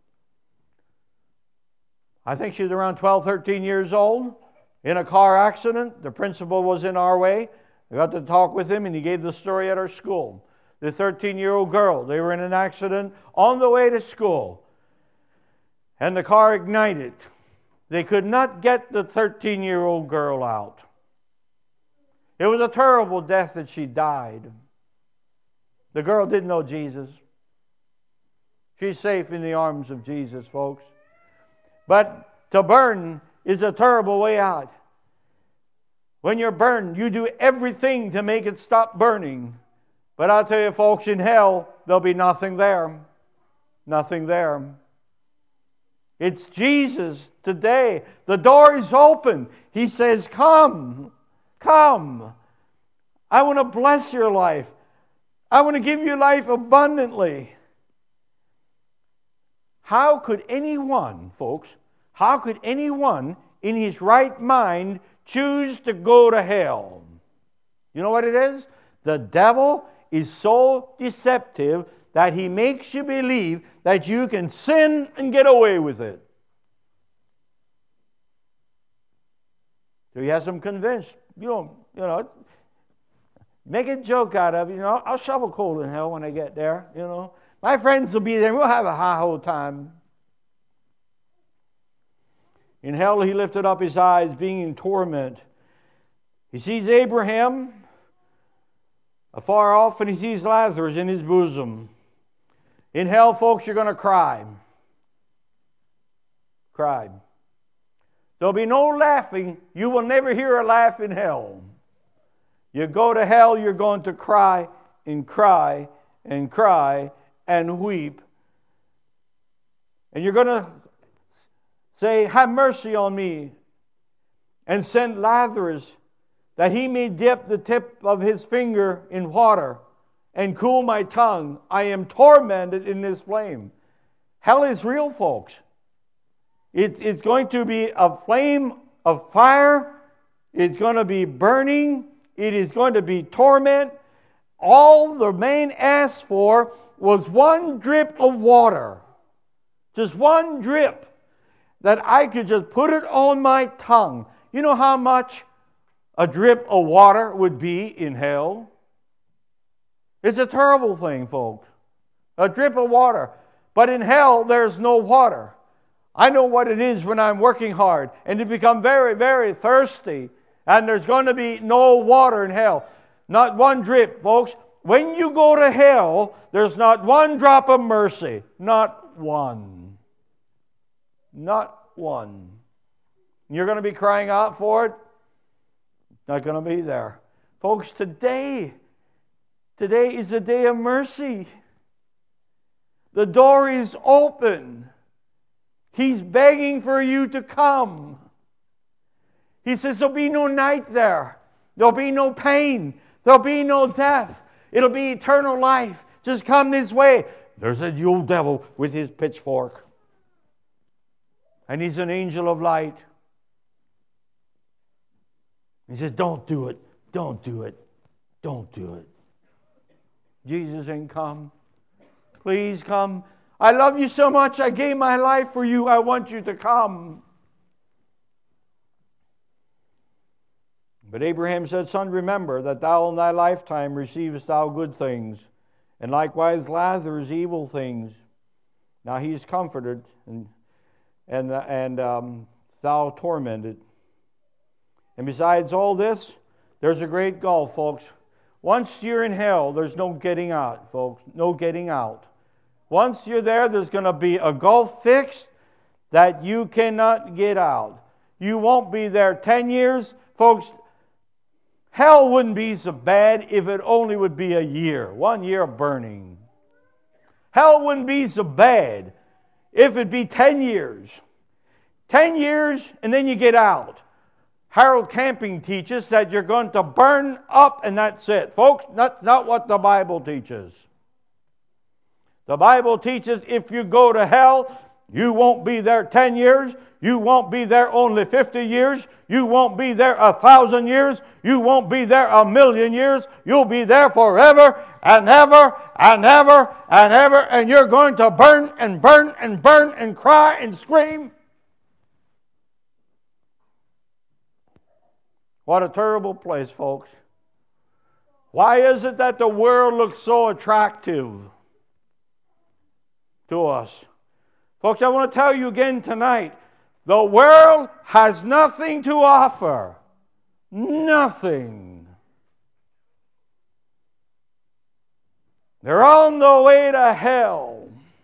think she was around 12, 13 years old, in a car accident. The principal was in our way. I got to talk with him, and he gave the story at our school. The 13-year-old girl, they were in an accident on the way to school, and the car ignited. They could not get the 13-year-old girl out. It was a terrible death that she died. The girl didn't know Jesus. She's safe in the arms of Jesus, folks. But to burn is a terrible way out. When you're burned, you do everything to make it stop burning. But I'll tell you, folks, in hell, there'll be nothing there. Nothing there. It's Jesus today. The door is open. He says, come, come. I want to bless your life. I want to give you life abundantly. How could anyone, folks, how could anyone in his right mind choose to go to hell? You know what it is? The devil is so deceptive that he makes you believe that you can sin and get away with it. So he has them convinced. You know, make a joke out of it. I'll shovel coal in hell when I get there. My friends will be there. We'll have a high old time. In hell, he lifted up his eyes, being in torment. He sees Abraham afar off, and he sees Lazarus in his bosom. In hell, folks, you're going to cry. Cry. There'll be no laughing. You will never hear a laugh in hell. You go to hell, you're going to cry and cry and cry and weep. And you're going to say, have mercy on me, and send Lazarus that he may dip the tip of his finger in water and cool my tongue. I am tormented in this flame. Hell is real, folks. It's going to be a flame of fire. It's going to be burning. It is going to be torment. All the man asked for was one drip of water. Just one drip that I could just put it on my tongue. You know how much a drip of water would be in hell? It's a terrible thing, folks. A drip of water. But in hell, there's no water. I know what it is when I'm working hard and to become very, very thirsty, and there's going to be no water in hell. Not one drip, folks. When you go to hell, there's not one drop of mercy. Not one. Not one. You're going to be crying out for it? Not going to be there. Folks, today is a day of mercy. The door is open. He's begging for you to come. He says there'll be no night there. There'll be no pain. There'll be no death. It'll be eternal life. Just come this way. There's a old devil with his pitchfork. And he's an angel of light. He says, don't do it. Don't do it. Don't do it. Jesus ain't come. Please come. I love you so much. I gave my life for you. I want you to come. But Abraham said, Son, remember that thou in thy lifetime receivest thou good things, and likewise Lazarus evil things. Now he is comforted, and thou tormented. And besides all this, there's a great gulf, folks. Once you're in hell, there's no getting out, folks. No getting out. Once you're there, there's going to be a gulf fixed that you cannot get out. You won't be there 10 years. Folks, hell wouldn't be so bad if it only would be a year. 1 year of burning. Hell wouldn't be so bad if it'd be 10 years. 10 years and then you get out. Harold Camping teaches that you're going to burn up and that's it. Folks, that's not what the Bible teaches. The Bible teaches if you go to hell, you won't be there 10 years. You won't be there only 50 years. You won't be there 1,000 years. You won't be there 1,000,000 years. You'll be there forever and ever and ever and ever. And you're going to burn and burn and burn and cry and scream. What a terrible place, folks. Why is it that the world looks so attractive to us? Folks, I want to tell you again tonight, the world has nothing to offer. Nothing. They're on the way to hell.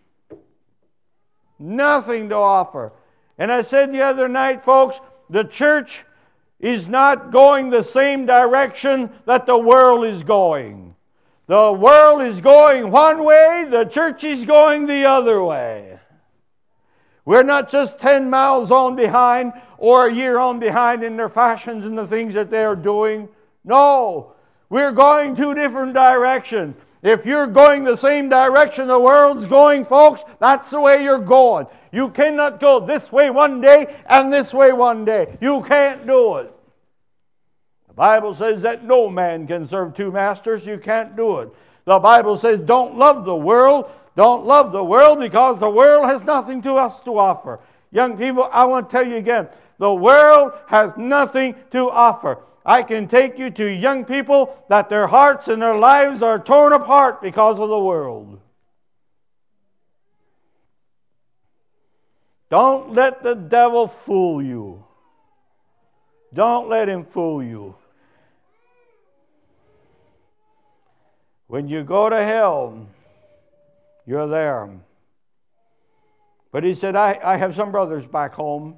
Nothing to offer. And I said the other night, folks, the church is not going the same direction that the world is going. The world is going one way, the church is going the other way. We're not just 10 miles on behind or a year on behind in their fashions and the things that they're doing. No, we're going two different directions. If you're going the same direction the world's going, folks, that's the way you're going. You cannot go this way one day and this way one day. You can't do it. The Bible says that no man can serve two masters. You can't do it. The Bible says don't love the world. Don't love the world because the world has nothing to us to offer. Young people, I want to tell you again, the world has nothing to offer. I can take you to young people that their hearts and their lives are torn apart because of the world. Don't let the devil fool you. Don't let him fool you. When you go to hell, you're there. But he said, I have some brothers back home.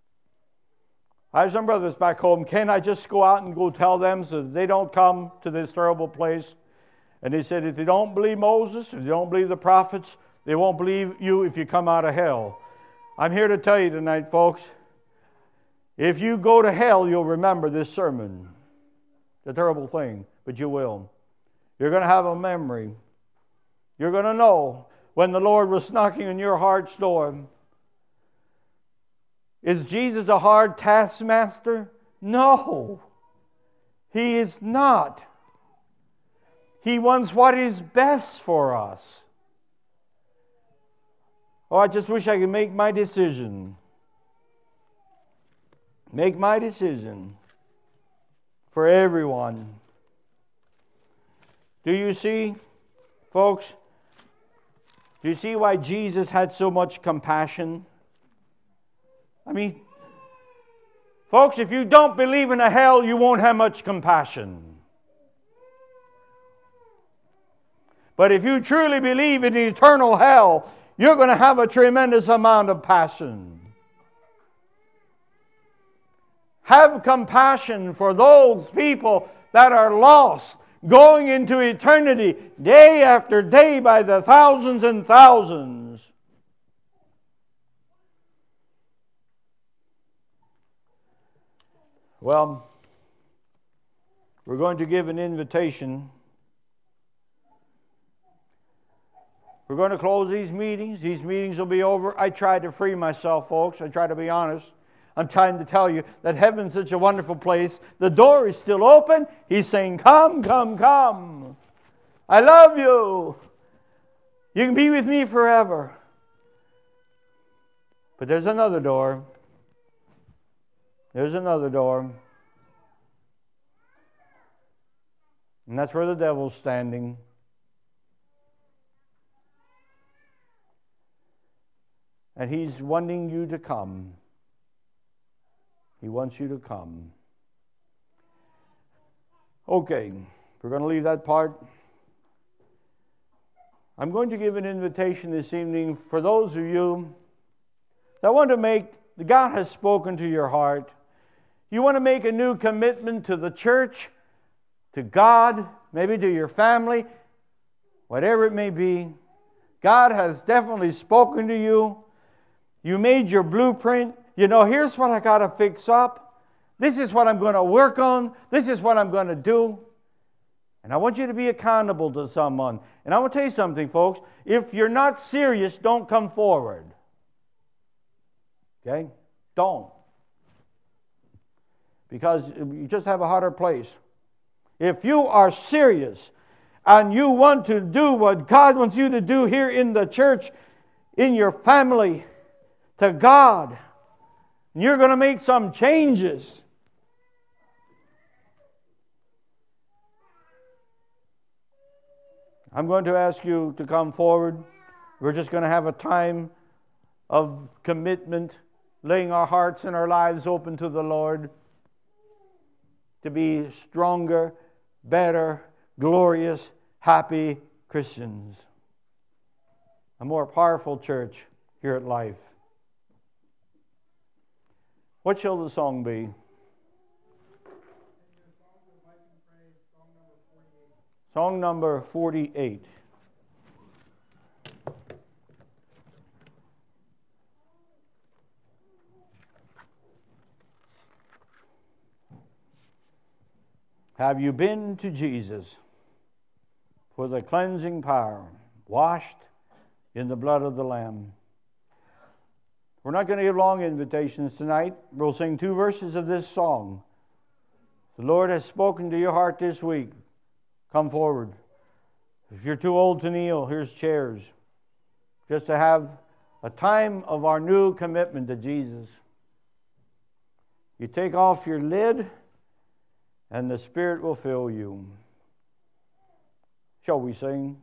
Can I just go out and go tell them so that they don't come to this terrible place? And he said, if they don't believe Moses, if they don't believe the prophets, they won't believe you if you come out of hell. I'm here to tell you tonight, folks, if you go to hell, you'll remember this sermon. It's a terrible thing, but you will. You're going to have a memory. You're going to know when the Lord was knocking on your heart's door. Is Jesus a hard taskmaster? No, He is not. He wants what is best for us. Oh, I just wish I could make my decision. Make my decision for everyone. Do you see, folks? Do you see why Jesus had so much compassion? I mean, folks, if you don't believe in a hell, you won't have much compassion. But if you truly believe in eternal hell, you're going to have a tremendous amount of passion. Have compassion for those people that are lost, going into eternity day after day by the thousands and thousands. Well, we're going to give an invitation. We're going to close these meetings. These meetings will be over. I tried to free myself, folks. I try to be honest. I'm trying to tell you that heaven's such a wonderful place. The door is still open. He's saying, come, come, come. I love you. You can be with me forever. But there's another door. There's another door. And that's where the devil's standing. And he's wanting you to come. He wants you to come. Okay, we're going to leave that part. I'm going to give an invitation this evening for those of you that want to God has spoken to your heart. You want to make a new commitment to the church, to God, maybe to your family, whatever it may be. God has definitely spoken to you. You made your blueprint. You know, here's what I got to fix up. This is what I'm going to work on. This is what I'm going to do. And I want you to be accountable to someone. And I want to tell you something, folks. If you're not serious, don't come forward. Okay? Don't. Because you just have a harder place. If you are serious and you want to do what God wants you to do here in the church, in your family, to God, you're going to make some changes. I'm going to ask you to come forward. We're just going to have a time of commitment, laying our hearts and our lives open to the Lord to be stronger, better, glorious, happy Christians. A more powerful church here at Life. What shall the song be? Song number 48. Have you been to Jesus for the cleansing power, washed in the blood of the Lamb? We're not going to give long invitations tonight. We'll sing 2 verses of this song. The Lord has spoken to your heart this week. Come forward. If you're too old to kneel, here's chairs. Just to have a time of our new commitment to Jesus. You take off your lid, and the Spirit will fill you. Shall we sing?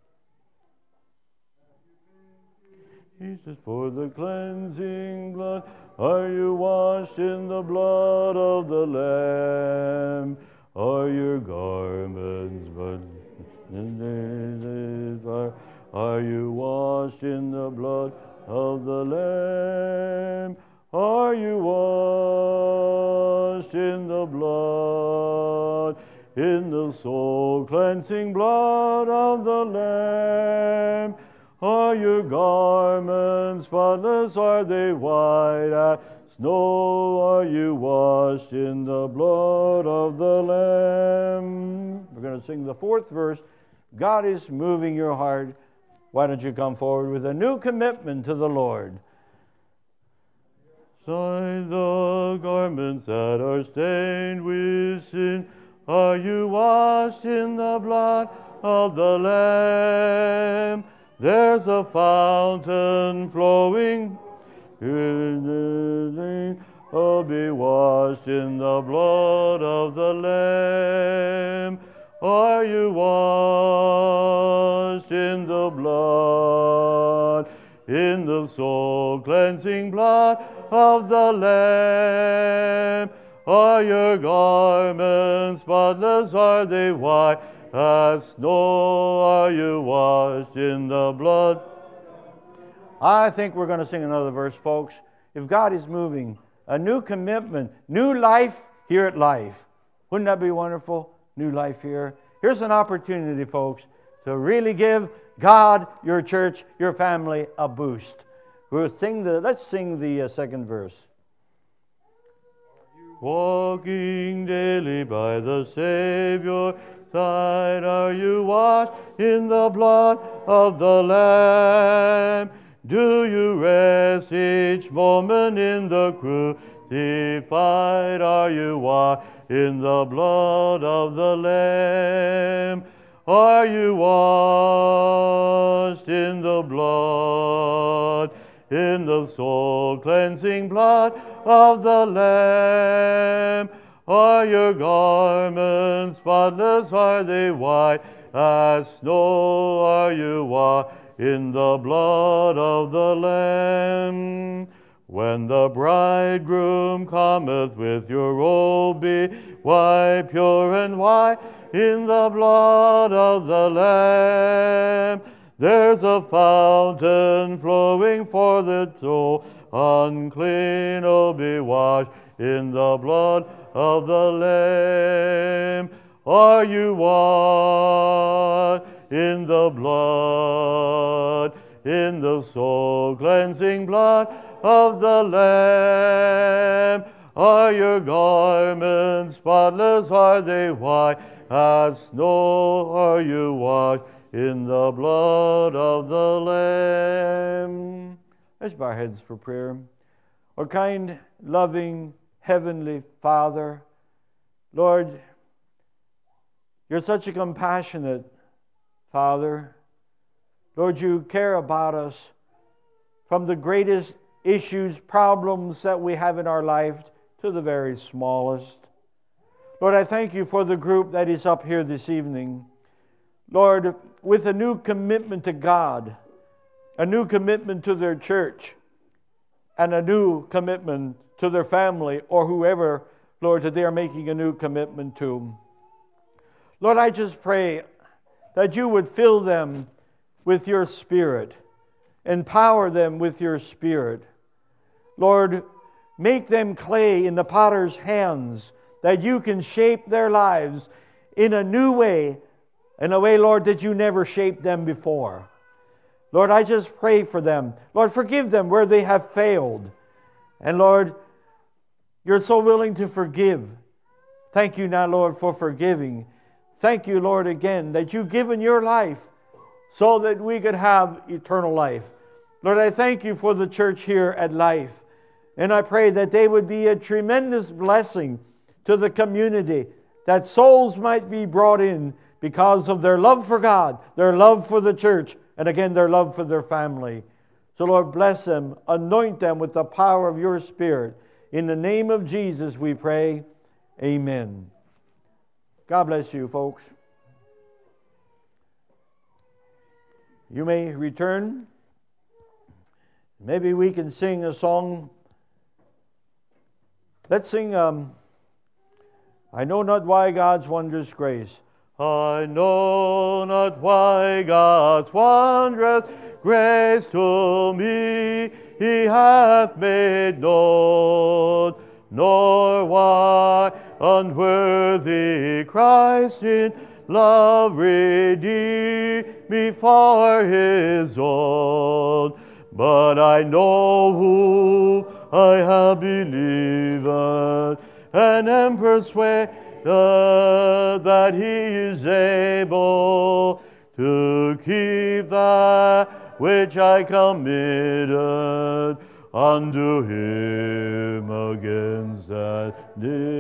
Jesus, for the cleansing blood, are you washed in the blood of the Lamb? Are your garments but are you washed in the blood of the Lamb? Are you washed in the blood, in the soul cleansing blood of the Lamb? Are your garments spotless? Are they white as snow? Are you washed in the blood of the Lamb? We're going to sing the 4th verse. God is moving your heart. Why don't you come forward with a new commitment to the Lord? Sigh the garments that are stained with sin. Are you washed in the blood of the Lamb? There's a fountain flowing. Oh, be washed in the blood of the Lamb. Are you washed in the blood, in the soul cleansing blood of the Lamb? Are your garments spotless? Are they white as snow? Are you washed in the blood? I think we're going to sing another verse, folks. If God is moving, a new commitment, new life here at Life. Wouldn't that be wonderful? New life here. Here's an opportunity, folks, to really give God, your church, your family a boost. Let's sing the 2nd verse. Walking daily by the Savior's side, are you washed in the blood of the Lamb? Do you rest each moment in the crucified? Are you washed in the blood of the Lamb? Are you washed in the blood, in the soul cleansing blood of the Lamb? Are your garments spotless? Are they white as snow? Are you washed in the blood of the Lamb? When the bridegroom cometh with your robe, be white, pure and white, in the blood of the Lamb. There's a fountain flowing for the soul unclean. Oh, be washed in the blood of the Lamb. Are you washed in the blood, in the soul cleansing blood of the Lamb? Are your garments spotless? Are they white as snow? Are you washed in the blood of the Lamb? Let's bow our heads for prayer. Our kind, loving, heavenly Father, Lord, you're such a compassionate Father. Lord, you care about us from the greatest issues, problems that we have in our life to the very smallest. Lord, I thank you for the group that is up here this evening. Lord, with a new commitment to God, a new commitment to their church, and a new commitment to their family or whoever, Lord, that they are making a new commitment to. Lord, I just pray that you would fill them with your Spirit, empower them with your Spirit. Lord, make them clay in the potter's hands, that you can shape their lives in a new way in a way, Lord, that you never shaped them before. Lord, I just pray for them. Lord, forgive them where they have failed. And Lord, you're so willing to forgive. Thank you now, Lord, for forgiving. Thank you, Lord, again, that you've given your life so that we could have eternal life. Lord, I thank you for the church here at Life. And I pray that they would be a tremendous blessing to the community, that souls might be brought in because of their love for God, their love for the church, and again, their love for their family. So, Lord, bless them, anoint them with the power of your Spirit. In the name of Jesus, we pray. Amen. God bless you, folks. You may return. Maybe we can sing a song. Let's sing, I know not why God's wondrous grace. I know not why God's wondrous grace to me He hath made known, nor why unworthy Christ in love redeemed me for His own. But I know who I have believed, and am persuaded that He is able to keep that which I committed unto Him against that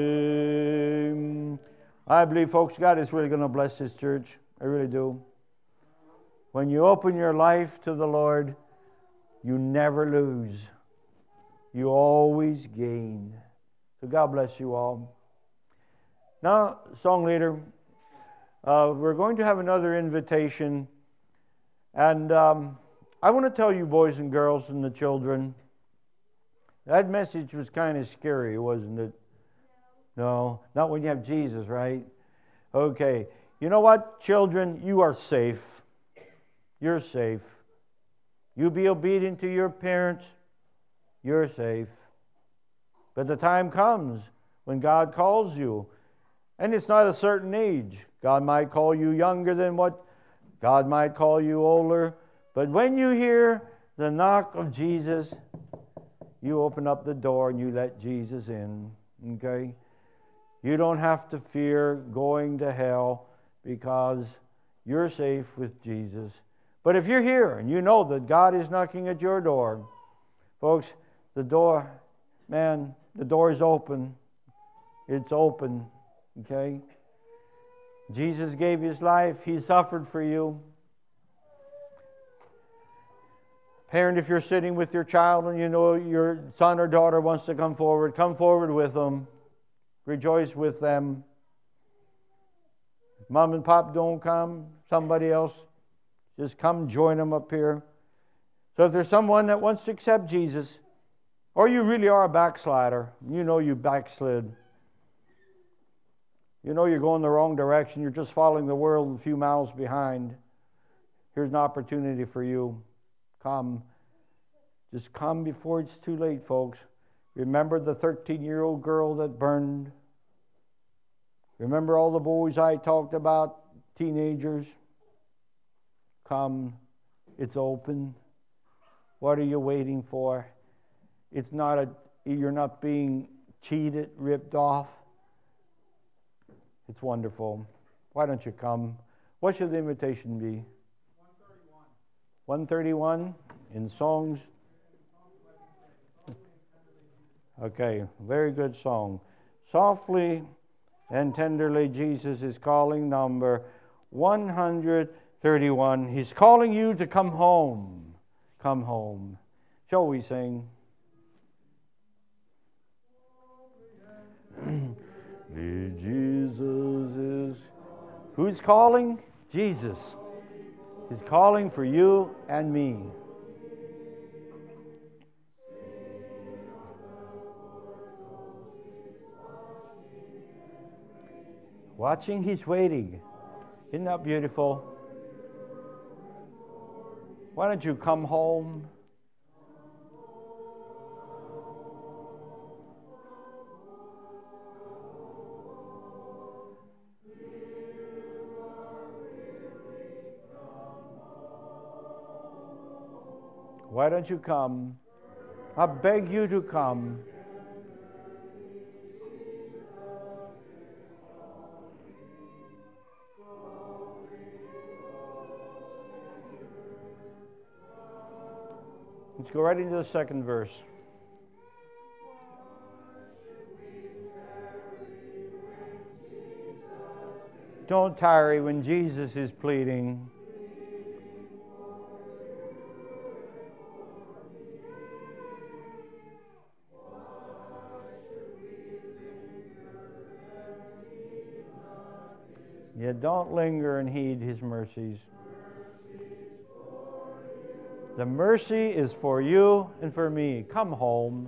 day. I believe, folks, God is really going to bless this church. I really do. When you open your life to the Lord, you never lose. You always gain. So God bless you all. Now, song leader, we're going to have another invitation. And I want to tell you, boys and girls and the children, that message was kind of scary, wasn't it? No, not when you have Jesus, right? Okay. You know what, children? You are safe. You're safe. You be obedient to your parents. You're safe. But the time comes when God calls you. And it's not a certain age. God might call you younger than what, God might call you older. But when you hear the knock of Jesus, you open up the door and you let Jesus in. Okay? You don't have to fear going to hell because you're safe with Jesus. But if you're here and you know that God is knocking at your door, folks, the door is open. It's open. Okay? Jesus gave His life. He suffered for you. Parent, if you're sitting with your child and you know your son or daughter wants to come forward with them. Rejoice with them. If Mom and Pop don't come, somebody else, just come join them up here. So if there's someone that wants to accept Jesus, or you really are a backslider, you know you backslid, you know you're going the wrong direction, you're just following the world a few miles behind, here's an opportunity for you. Come. Just come before it's too late, folks. Remember the 13-year-old girl that burned? Remember all the boys I talked about, teenagers? Come. It's open. What are you waiting for? It's not you're not being cheated, ripped off. It's wonderful. Why don't you come? What should the invitation be? 131 in songs. Okay, very good song. Softly and tenderly, Jesus is calling, number 131. He's calling you to come home. Come home. Shall we sing? Jesus is... Who's calling? Jesus. He's calling for you and me. Watching, He's waiting. Isn't that beautiful? Why don't you come home? Why don't you come? I beg you to come. Let's go right into the second verse. Don't tarry when Jesus is pleading. Yet don't linger and heed his mercies. The mercy is for you and for me. Come home.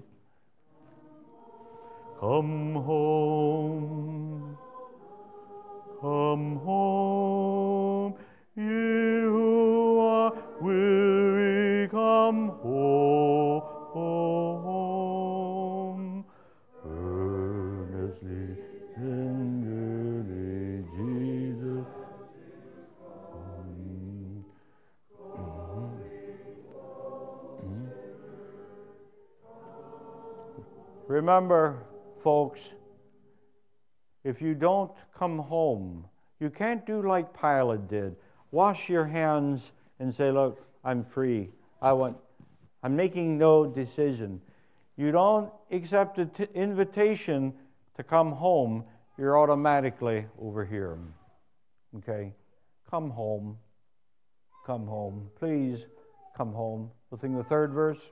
Come home. Come home. You who are weary, come home. Earnestly, tenderly, Jesus. Remember, folks, if you don't come home, you can't do like Pilate did. Wash your hands and say, look, I'm free. I'm making no decision. You don't accept an invitation to come home, you're automatically over here. Okay? Come home. Come home. Please come home. We'll sing the third verse.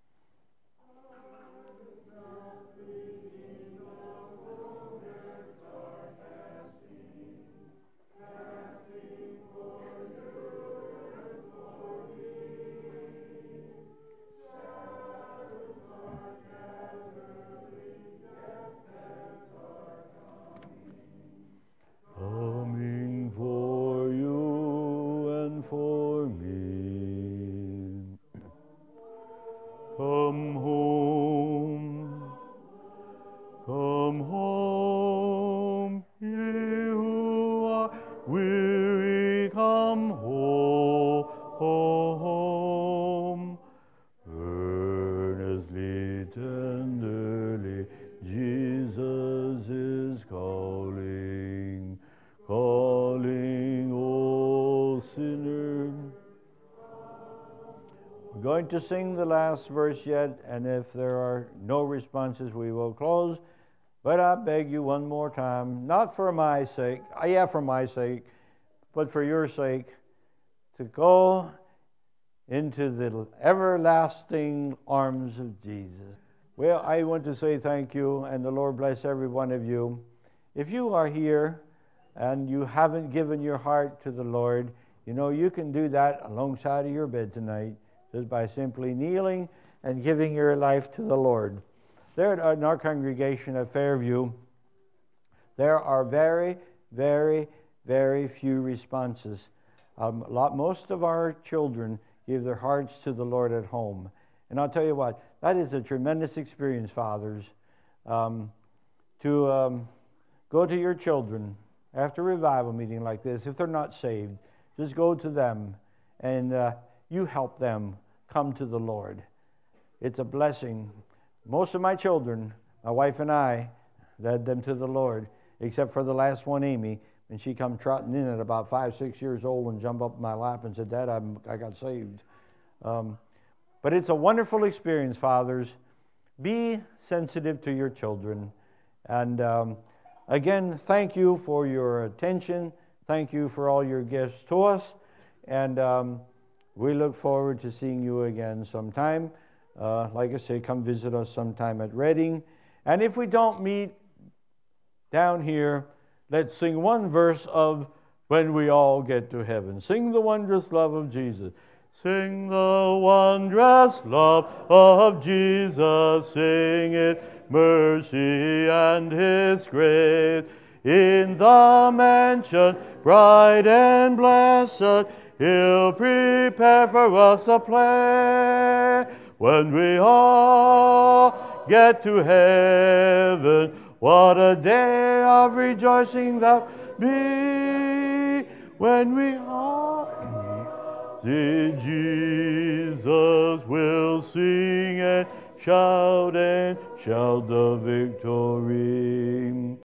Going to sing the last verse yet, and if there are no responses, we will close. But I beg you one more time, not for my sake, for my sake, but for your sake, to go into the everlasting arms of Jesus. Well, I want to say thank you, and the Lord bless every one of you. If you are here and you haven't given your heart to the Lord, you can do that alongside of your bed tonight, just by simply kneeling and giving your life to the Lord. There in our congregation at Fairview, there are very, very, very few responses. Most of our children give their hearts to the Lord at home. And I'll tell you what, that is a tremendous experience, fathers, to go to your children after a revival meeting like this. If they're not saved, just go to them and you help them come to the Lord. It's a blessing. Most of my children, my wife and I, led them to the Lord, except for the last one, Amy, when she come trotting in at about 5-6 years old and jumped up in my lap and said, Dad, I got saved. But it's a wonderful experience, fathers. Be sensitive to your children. And again, thank you for your attention. Thank you for all your gifts to us. And we look forward to seeing you again sometime. Like I say, come visit us sometime at Reading. And if we don't meet down here, let's sing one verse of When We All Get to Heaven. Sing the wondrous love of Jesus. Sing the wondrous love of Jesus. Sing it, mercy and His grace. In the mansion bright and blessed, He'll prepare for us a place. When we all get to heaven, what a day of rejoicing that'll be. When we all in Jesus will sing and shout the victory.